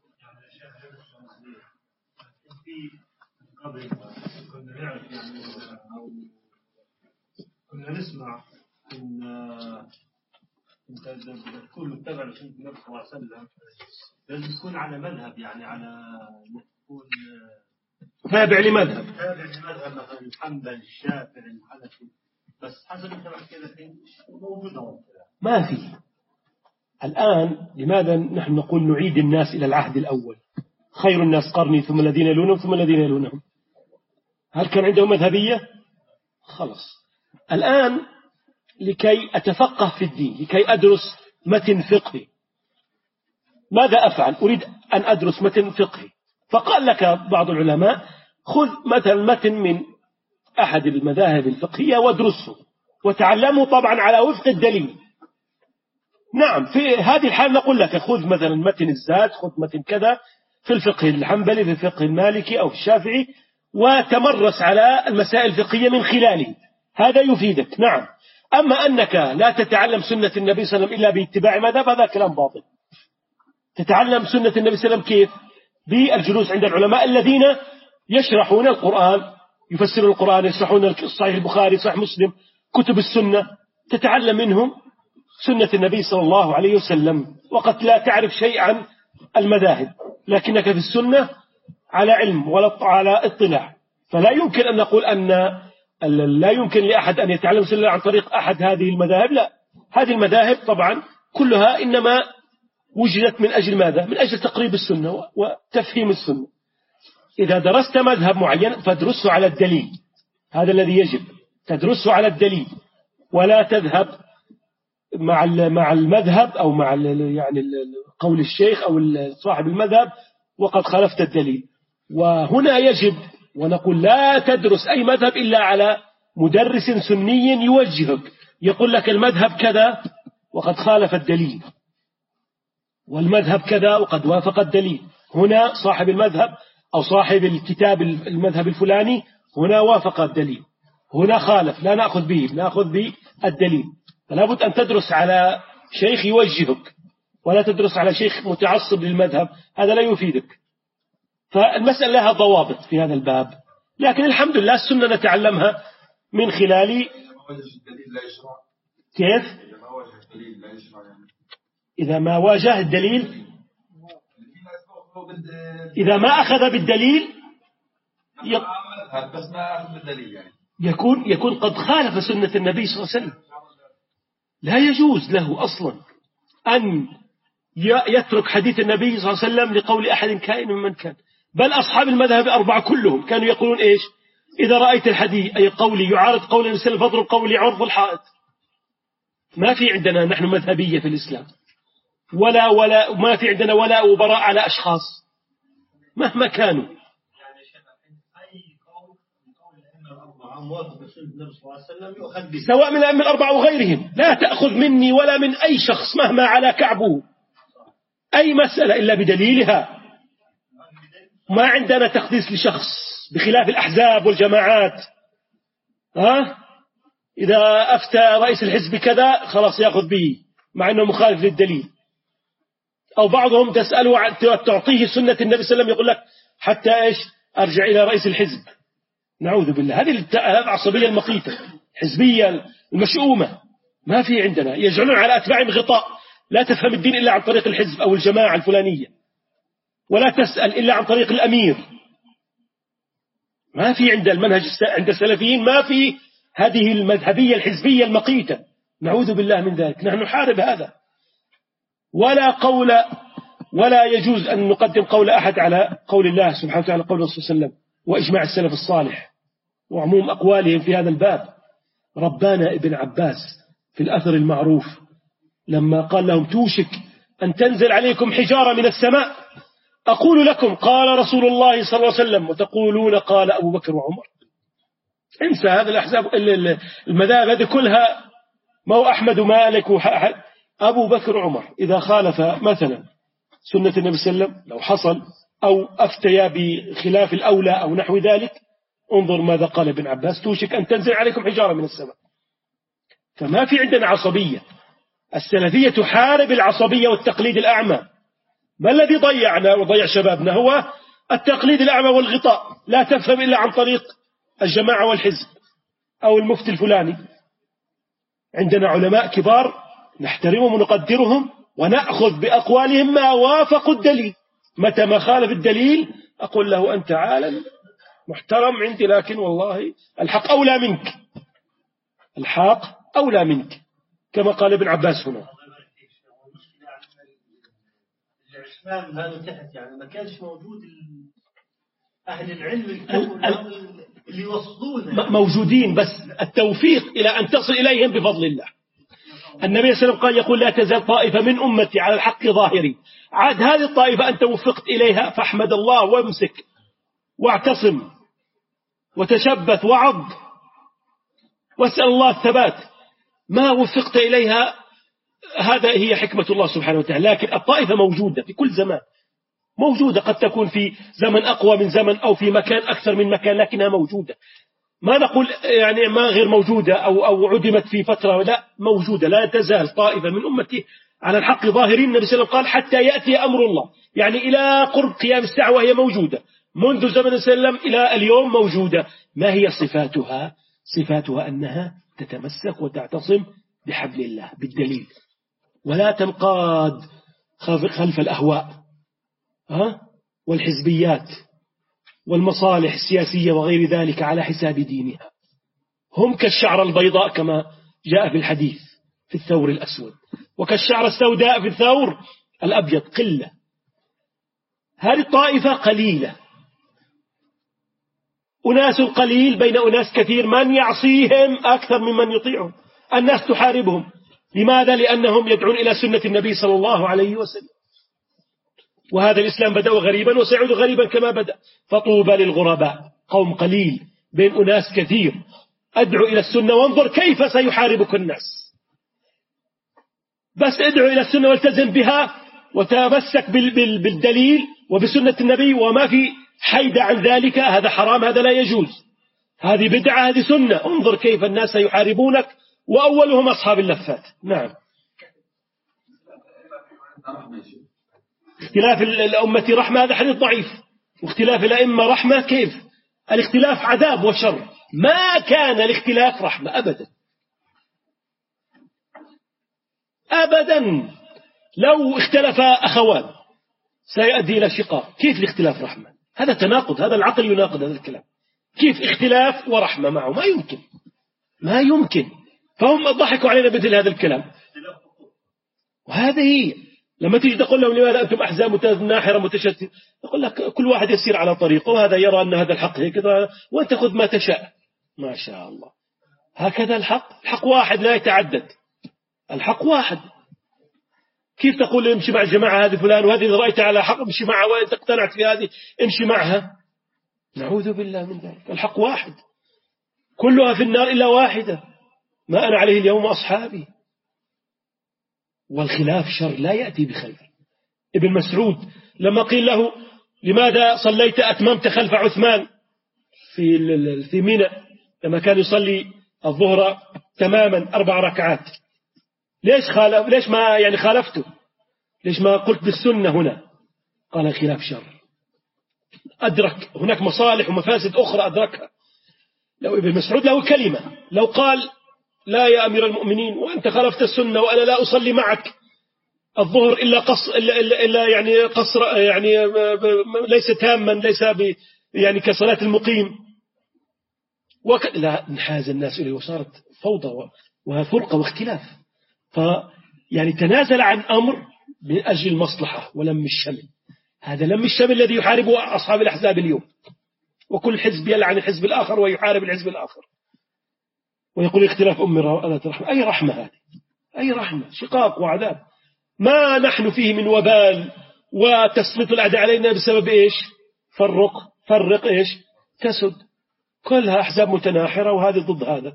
قبل كنا نعرف يعني أو كنا نسمع إن أنت تكون متبع لسنة النبي صلى الله عليه وسلم لازم تكون على مذهب، يعني على تكون
تابع لمذهب
تابع لمذهب مثلا الحنبلي الشافعي الحنفي، بس حسب أنت بعد كده فين موجودة
ما في. الآن لماذا نحن نقول نعيد الناس إلى العهد الأول؟ خير الناس قرني ثم الذين يلونهم ثم الذين يلونهم. هل كان عندهم مذهبية؟ خلص. الآن لكي أتفقه في الدين، لكي أدرس متن فقهي، ماذا أفعل؟ أريد أن أدرس متن فقهي، فقال لك بعض العلماء خذ مثلا متن من أحد المذاهب الفقهية وادرسه وتعلمه طبعا على وفق الدليل. نعم في هذه الحال نقول لك خذ مثلا متن الزاد، خذ متن كذا في الفقه الحنبلي في الفقه المالكي أو في الشافعي، وتمرس على المسائل الفقهية من خلاله، هذا يفيدك. نعم. أما أنك لا تتعلم سنة النبي صلى الله عليه وسلم إلا باتباع مذهب، هذا كلام باطل. تتعلم سنة النبي صلى الله عليه وسلم كيف؟ بالجلوس عند العلماء الذين يشرحون القرآن، يفسرون القرآن، يشرحون صحيح البخاري، صحيح مسلم، كتب السنة، تتعلم منهم سنة النبي صلى الله عليه وسلم، وقد لا تعرف شيء عن المذاهب، لكنك في السنة على علم ولا على اطلاع. فلا يمكن أن نقول أن لا يمكن لأحد أن يتعلم سنة عن طريق أحد هذه المذاهب، لا، هذه المذاهب طبعا كلها إنما وجدت من أجل ماذا؟ من أجل تقريب السنة وتفهيم السنة. إذا درست مذهب معين فادرسه على الدليل، هذا الذي يجب، تدرسه على الدليل، ولا تذهب مع مع المذهب أو مع يعني قول الشيخ أو صاحب المذهب وقد خالفت الدليل. وهنا يجب، ونقول لا تدرس أي مذهب إلا على مدرس سني يوجهك، يقول لك المذهب كذا وقد خالف الدليل، والمذهب كذا وقد وافق الدليل. هنا صاحب المذهب أو صاحب الكتاب المذهب الفلاني هنا وافق الدليل، هنا خالف، لا نأخذ به، نأخذ بالدليل. فلا بد أن تدرس على شيخ يوجهك، ولا تدرس على شيخ متعصب للمذهب، هذا لا يفيدك. فالمسألة لها ضوابط في هذا الباب، لكن الحمد لله السنة نتعلمها من خلال كيف؟ إذا ما واجه الدليل، إذا ما أخذ بالدليل يكون يكون قد خالف سنة النبي صلى الله عليه وسلم. لا يجوز له أصلا أن يترك حديث النبي صلى الله عليه وسلم لقول أحد كائن من كان. بل أصحاب المذهب الأربعة كلهم كانوا يقولون إيش؟ إذا رأيت الحديث أي قولي يعارض قول النبي صلى الله عليه وسلم فاضرب قولي عرض الحائط. ما في عندنا نحن مذهبية في الإسلام، ولا ولا ما في عندنا ولا وبراء على أشخاص مهما كانوا. سواء من الأئمة الأربعة وغيرهم، لا تأخذ مني ولا من أي شخص مهما على كعبه أي مسألة إلا بدليلها. ما عندنا تقديس لشخص بخلاف الأحزاب والجماعات. ها؟ إذا أفتى رئيس الحزب كذا خلاص يأخذ به مع أنه مخالف للدليل. أو بعضهم تسأله تعطيه سنة النبي صلى الله عليه وسلم يقول لك حتى إيش أرجع إلى رئيس الحزب. نعوذ بالله، هذه العصبية المقيتة الحزبية المشؤومة ما في عندنا. يجعلون على أتباعهم غطاء، لا تفهم الدين إلا عن طريق الحزب أو الجماعة الفلانية، ولا تسأل إلا عن طريق الأمير. ما في عند المنهج عند السلفيين ما في هذه المذهبية الحزبية المقيتة، نعوذ بالله من ذلك. نحن نحارب هذا. ولا قول ولا يجوز أن نقدم قول أحد على قول الله سبحانه وتعالى، قول الرسول صلى الله عليه وسلم، وإجماع السلف الصالح وعموم أقوالهم في هذا الباب. ربنا ابن عباس في الأثر المعروف لما قال لهم توشك أن تنزل عليكم حجارة من السماء، أقول لكم قال رسول الله صلى الله عليه وسلم وتقولون قال أبو بكر وعمر. انسى هذا الأحزاب المذاهب هذه كلها، ما هو أحمد ومالك وأحد، أبو بكر وعمر. إذا خالف مثلا سنة النبي صلى الله عليه وسلم لو حصل أو أفتيا بخلاف الأولى أو نحو ذلك، انظر ماذا قال ابن عباس، توشك أن تنزل عليكم حجارة من السماء. فما في عندنا عصبية. السلفية تحارب العصبية والتقليد الأعمى. ما الذي ضيعنا وضيع شبابنا؟ هو التقليد الأعمى والغطاء، لا تفهم إلا عن طريق الجماعة والحزب أو المفتي الفلاني. عندنا علماء كبار نحترمهم ونقدرهم ونأخذ بأقوالهم ما وافقوا الدليل. متى ما خالف الدليل أقول له أنت عالم محترم عندي، لكن والله الحق أولى منك، الحق أولى منك كما قال ابن عباس هنا.
الإسلام هذا تحت يعني ما كانش موجود أهل العلم اللي يوصلونه،
موجودين بس التوفيق إلى أن تصل إليهم بفضل الله. النبي صلى الله عليه وسلم قال يقول لا تزال طائفة من أمتي على الحق ظاهري. عاد هذه الطائفة أنت وفقت إليها فاحمد الله وامسك واعتصم وتشبث وعض واسأل الله الثبات. ما وفقت إليها هذا هي حكمة الله سبحانه وتعالى. لكن الطائفة موجودة في كل زمان، موجودة، قد تكون في زمن أقوى من زمن أو في مكان أكثر من مكان، لكنها موجودة. ما نقول يعني ما غير موجودة أو أو عدمت في فترة، لا، موجودة، لا تزال طائفة من أمتي على الحق ظاهرين. النبي صلى الله عليه وسلم قال حتى يأتي أمر الله، يعني إلى قرب قيام الساعة وهي موجودة، منذ زمن وسلم إلى اليوم موجودة. ما هي صفاتها؟ صفاتها أنها تتمسك وتعتصم بحبل الله بالدليل، ولا تنقاد خلف الأهواء ها والحزبيات والمصالح السياسية وغير ذلك على حساب دينها. هم كالشعر البيضاء كما جاء في الحديث في الثور الأسود، وكالشعر السوداء في الثور الأبيض، قلة. هذه الطائفة قليلة، أناس قليل بين أناس كثير، من يعصيهم أكثر ممن يطيعهم. الناس تحاربهم، لماذا؟ لأنهم يدعون إلى سنة النبي صلى الله عليه وسلم، وهذا الإسلام بدأ غريبا وسيعود غريبا كما بدأ. فطوبى للغرباء، قوم قليل بين أناس كثير. أدعو إلى السنة وانظر كيف سيحاربك الناس، بس ادعو إلى السنة والتزم بها وتمسك بالدليل وبسنة النبي، وما في حيد عن ذلك. هذا حرام، هذا لا يجوز، هذه بدعة، هذه سنة. انظر كيف الناس يحاربونك، وأولهم أصحاب اللفات. نعم. اختلاف الأمة رحمة، هذا حديث ضعيف. واختلاف الأئمة رحمة، كيف؟ الاختلاف عذاب وشر، ما كان الاختلاف رحمة أبدا أبدا. لو اختلف أخوان سيؤدي إلى شقاق، كيف الاختلاف رحمة؟ هذا تناقض، هذا العقل يناقض هذا الكلام. كيف اختلاف ورحمة معه؟ ما يمكن، ما يمكن. فهم ضحكوا علينا مثل هذا الكلام. وهذه هي لما تيجي تقول لهم لماذا أنتم أحزاب متناحرة متشتتة، يقول لك كل واحد يسير على طريقه، وهذا يرى أن هذا الحق هكذا وأنت خذ ما تشاء. ما شاء الله، هكذا الحق. الحق واحد لا يتعدد، الحق واحد. كيف تقول امشي مع الجماعة هذه فلان، وهذه إذا رأيت على حق امشي معها، وإنت اقتنعت في هذه امشي معها؟ نعوذ بالله من ذلك. الحق واحد، كلها في النار إلا واحدة، ما أنا عليه اليوم وأصحابي. والخلاف شر لا يأتي بخير. ابن مسعود لما قيل له لماذا صليت أتممت خلف عثمان في في منى لما كان يصلي الظهر تماما أربع ركعات، ليش خالف؟ ليش ما يعني خالفته؟ ليش ما قلت بالسنة هنا؟ قال الخلاف شر. أدرك هناك مصالح ومفاسد أخرى أدركها. لو ابن مسعود له كلمة، لو قال لا يا أمير المؤمنين وأنت خالفت السنة وأنا لا أصلي معك الظهر إلا قص إلا, إلا, إلا يعني قصر يعني ليس تاما، ليس ب يعني كصلاة المقيم، وك لا انحاز الناس إليه وصارت فوضى وفرقة واختلاف. فيعني تنازل عن أمر من أجل المصلحة ولم الشمل. هذا لم الشمل الذي يحاربه أصحاب الأحزاب اليوم، وكل حزب يلعن الحزب الآخر ويحارب الحزب الآخر ويقول اختلاف أمي ولا رحمة. أي رحمة هذه؟ أي رحمة؟ شقاق وعذاب. ما نحن فيه من وبال وتسلط الأعداء علينا بسبب إيش؟ فرق فرق إيش؟ تسد. كلها أحزاب متناحرة وهذه ضد هذا.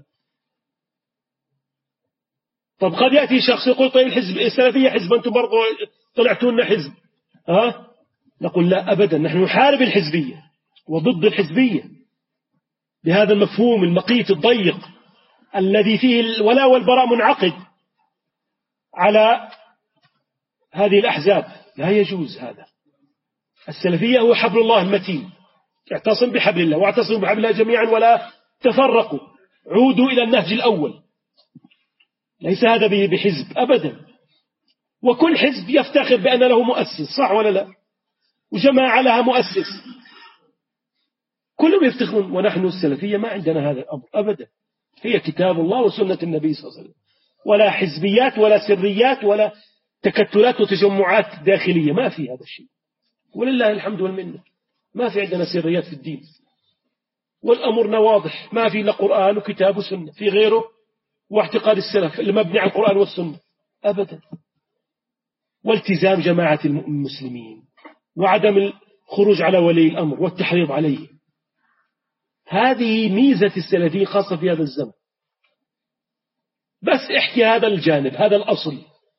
طب قد يأتي شخص يقول طيب الحزب السلفية حزب، أنتم برضو طلعتونا حزب، ها؟ نقول لا أبدا، نحن نحارب الحزبية وضد الحزبية بهذا المفهوم المقيت الضيق الذي فيه الولاء والبراء منعقد على هذه الأحزاب. لا يجوز هذا. السلفية هو حبل الله المتين، اعتصم بحبل الله واعتصموا بحبل الله جميعا ولا تفرقوا، عودوا إلى النهج الأول. ليس هذا بحزب أبدا. وكل حزب يفتخر بأن له مؤسس، صح ولا لا؟ وجماعة لها مؤسس، كلهم يفتخرون. ونحن السلفية ما عندنا هذا الأمر أبدا. هي كتاب الله وسنة النبي صلى الله عليه وسلم، ولا حزبيات ولا سريات ولا تكتلات وتجمعات داخلية، ما في هذا الشيء. ولله الحمد والمنة، ما في عندنا سريات في الدين، والأمرنا واضح، ما في إلا قرآن وكتاب وسنة، في غيره واعتقاد السلف اللي مبني على القرآن والسنة أبدا. والتزام جماعة المسلمين وعدم الخروج على ولي الأمر والتحريض عليه، هذه ميزة السلفية خاصة في هذا الزمن. بس احكي هذا الجانب، هذا الأصل،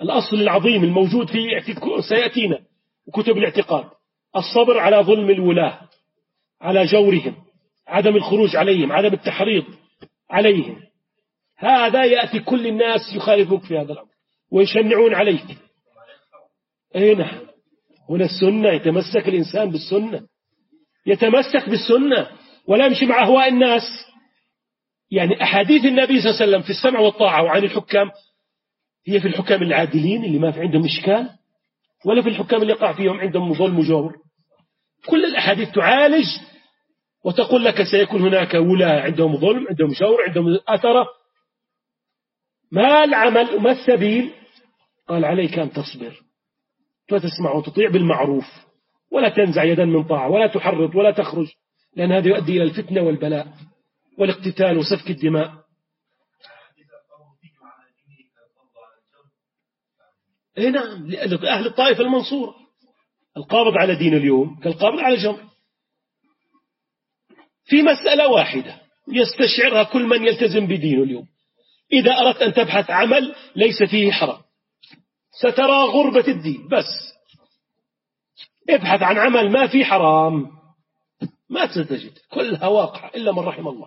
الأصل العظيم الموجود في سيأتينا كتب الاعتقاد: الصبر على ظلم الولاة، على جورهم، عدم الخروج عليهم، عدم التحريض عليهم. هذا يأتي كل الناس يخالفوك في هذا الأمر ويشنعون عليك. أي نعم، هنا السنة، يتمسك الإنسان بالسنة، يتمسك بالسنة ولا يمشي مع أهواء الناس. يعني أحاديث النبي صلى الله عليه وسلم في السمع والطاعة وعن الحكام هي في الحكام العادلين اللي ما في عندهم إشكال، ولا في الحكام اللي يقع فيهم عندهم ظلم وجور. كل الأحاديث تعالج وتقول لك سيكون هناك ولاة عندهم ظلم، عندهم جور، عندهم أثرة. ما العمل وما السبيل؟ قال: عليك أن تصبر وتسمع وتطيع بالمعروف، ولا تنزع يدا من طاعة، ولا تحرض ولا تخرج، لأن هذا يؤدي إلى الفتنة والبلاء والاقتتال وسفك الدماء. إيه نعم، أهل الطائفة المنصورة القابض على دين اليوم كالقابض على جمر، في مسألة واحدة يستشعرها كل من يلتزم بدينه اليوم: إذا أردت أن تبحث عمل ليس فيه حرام سترى غربة الدين، بس ابحث عن عمل ما فيه حرام ما ستجد، كلها واقعة إلا من رحم الله.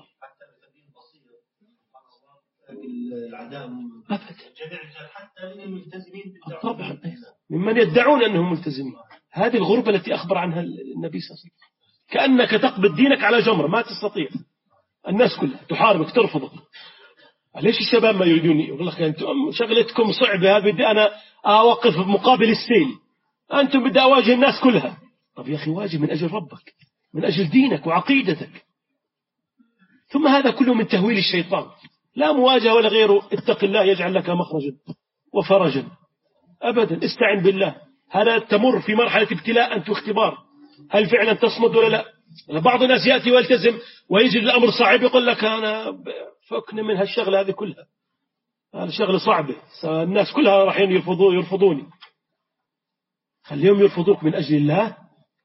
حتى من الملتزمين
طبعا ممن يدعون أنهم ملتزمين. هذه الغربة التي أخبر عنها النبي صلى الله عليه وسلم، كأنك تقبض دينك على جمرة ما تستطيع، الناس كلها تحاربك ترفضك. ليش الشباب ما يريدون؟ يقول لك أنتم شغلتكم صعبة، بدي أنا أوقف مقابل السيل، أنتم بدي أواجه الناس كلها. طب يا أخي واجه من أجل ربك، من أجل دينك وعقيدتك. ثم هذا كله من تهويل الشيطان، لا مواجهة ولا غيره. اتق الله يجعل لك مخرجا وفرجا أبدا، استعن بالله. هذا تمر في مرحلة ابتلاء أنت واختبار، هل فعلا تصمد ولا لا؟ بعض الناس يأتي ويلتزم ويجد الأمر صعب يقول لك أنا فكني من هالشغلة هذه كلها، هذا شغلة صعبة، الناس كلها راح يرفضوا يرفضوني. خليهم يرفضوك من أجل الله.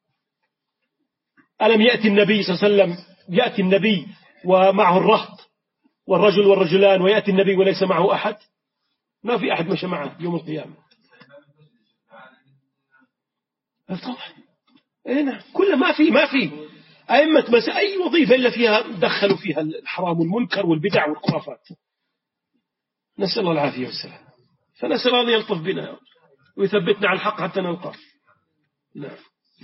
ألم يأتي النبي صلى الله عليه وسلم، يأتي النبي ومعه الرهط والرجل والرجلان، ويأتي النبي وليس معه أحد؟ ما في أحد مشى معه يوم القيامة. طبعا هنا كل ما في ما في أئمة مس أي وظيفة إلا فيها دخلوا فيها الحرام والمنكر والبدع والخرافات، نسأل الله العافية والسلام. فنسأل الله يلطف بنا ويثبتنا على الحق حتى نلقاه. نعم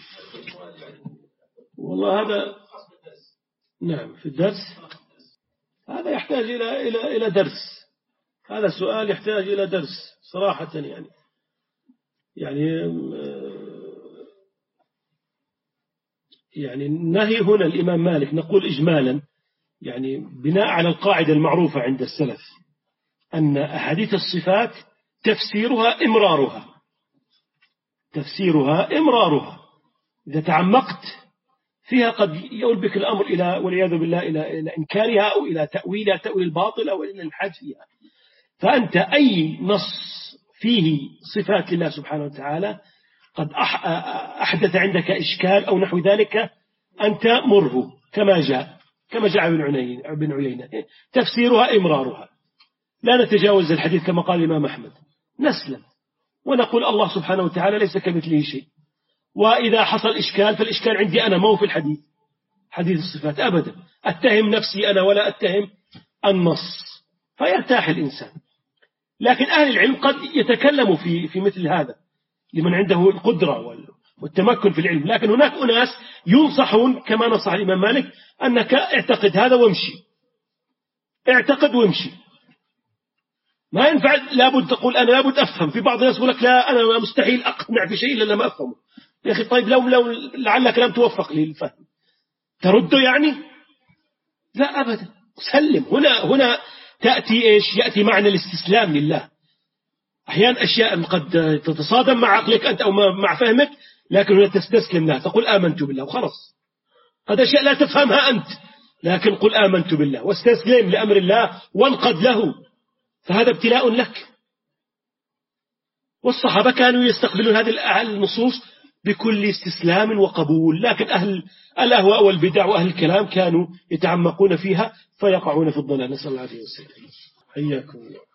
والله هذا نعم في الدرس هذا يحتاج إلى إلى إلى درس. هذا سؤال يحتاج إلى درس صراحة. يعني يعني يعني النهي هنا الإمام مالك نقول إجمالا، يعني بناء على القاعدة المعروفة عند السلف أن أحاديث الصفات تفسيرها إمرارها، تفسيرها إمرارها. إذا تعمقت فيها قد يؤول بك الأمر إلى والعياذ بالله إلى إلى إنكارها أو إلى تأويلها تأويل الباطل أو إلى الحج فيها. فأنت أي نص فيه صفات لله سبحانه وتعالى قد أحدث عندك إشكال أو نحو ذلك أن تأمره كما جاء كما جاء بن عيينة، تفسيرها إمرارها. لا نتجاوز الحديث كما قال الإمام أحمد، نسلم ونقول الله سبحانه وتعالى ليس كمثله شيء. وإذا حصل إشكال فالإشكال عندي أنا، ما هو في الحديث حديث الصفات أبدا. أتهم نفسي أنا ولا أتهم النص، فيرتاح الإنسان. لكن أهل العلم قد يتكلموا في في مثل هذا لمن عنده القدرة والتمكن في العلم. لكن هناك أناس ينصحون كما نصح الإمام مالك أنك اعتقد هذا وامشي، اعتقد وامشي. ما ينفع لابد تقول أنا لابد أفهم. في بعض الناس يقول لك لا أنا مستحيل أقنع بشيء إلا لما أفهمه. يا أخي طيب لو لو لعلك لم توفق للفهم ترده يعني؟ لا أبدا، سلم. هنا هنا تأتي إيش؟ يأتي معنى الاستسلام لله. أحيانا أشياء قد تتصادم مع عقلك أنت أو مع فهمك، لكن هنا تستسلم لها، تقول آمنت بالله وخلاص. قد أشياء لا تفهمها أنت، لكن قل آمنت بالله واستسلم لأمر الله وانقد له، فهذا ابتلاء لك. والصحابة كانوا يستقبلون هذه النصوص بكل استسلام وقبول. لكن أهل الأهواء والبدع وأهل الكلام كانوا يتعمقون فيها فيقعون في الضلال. نسأل الله عليه وسلم. حياكم الله.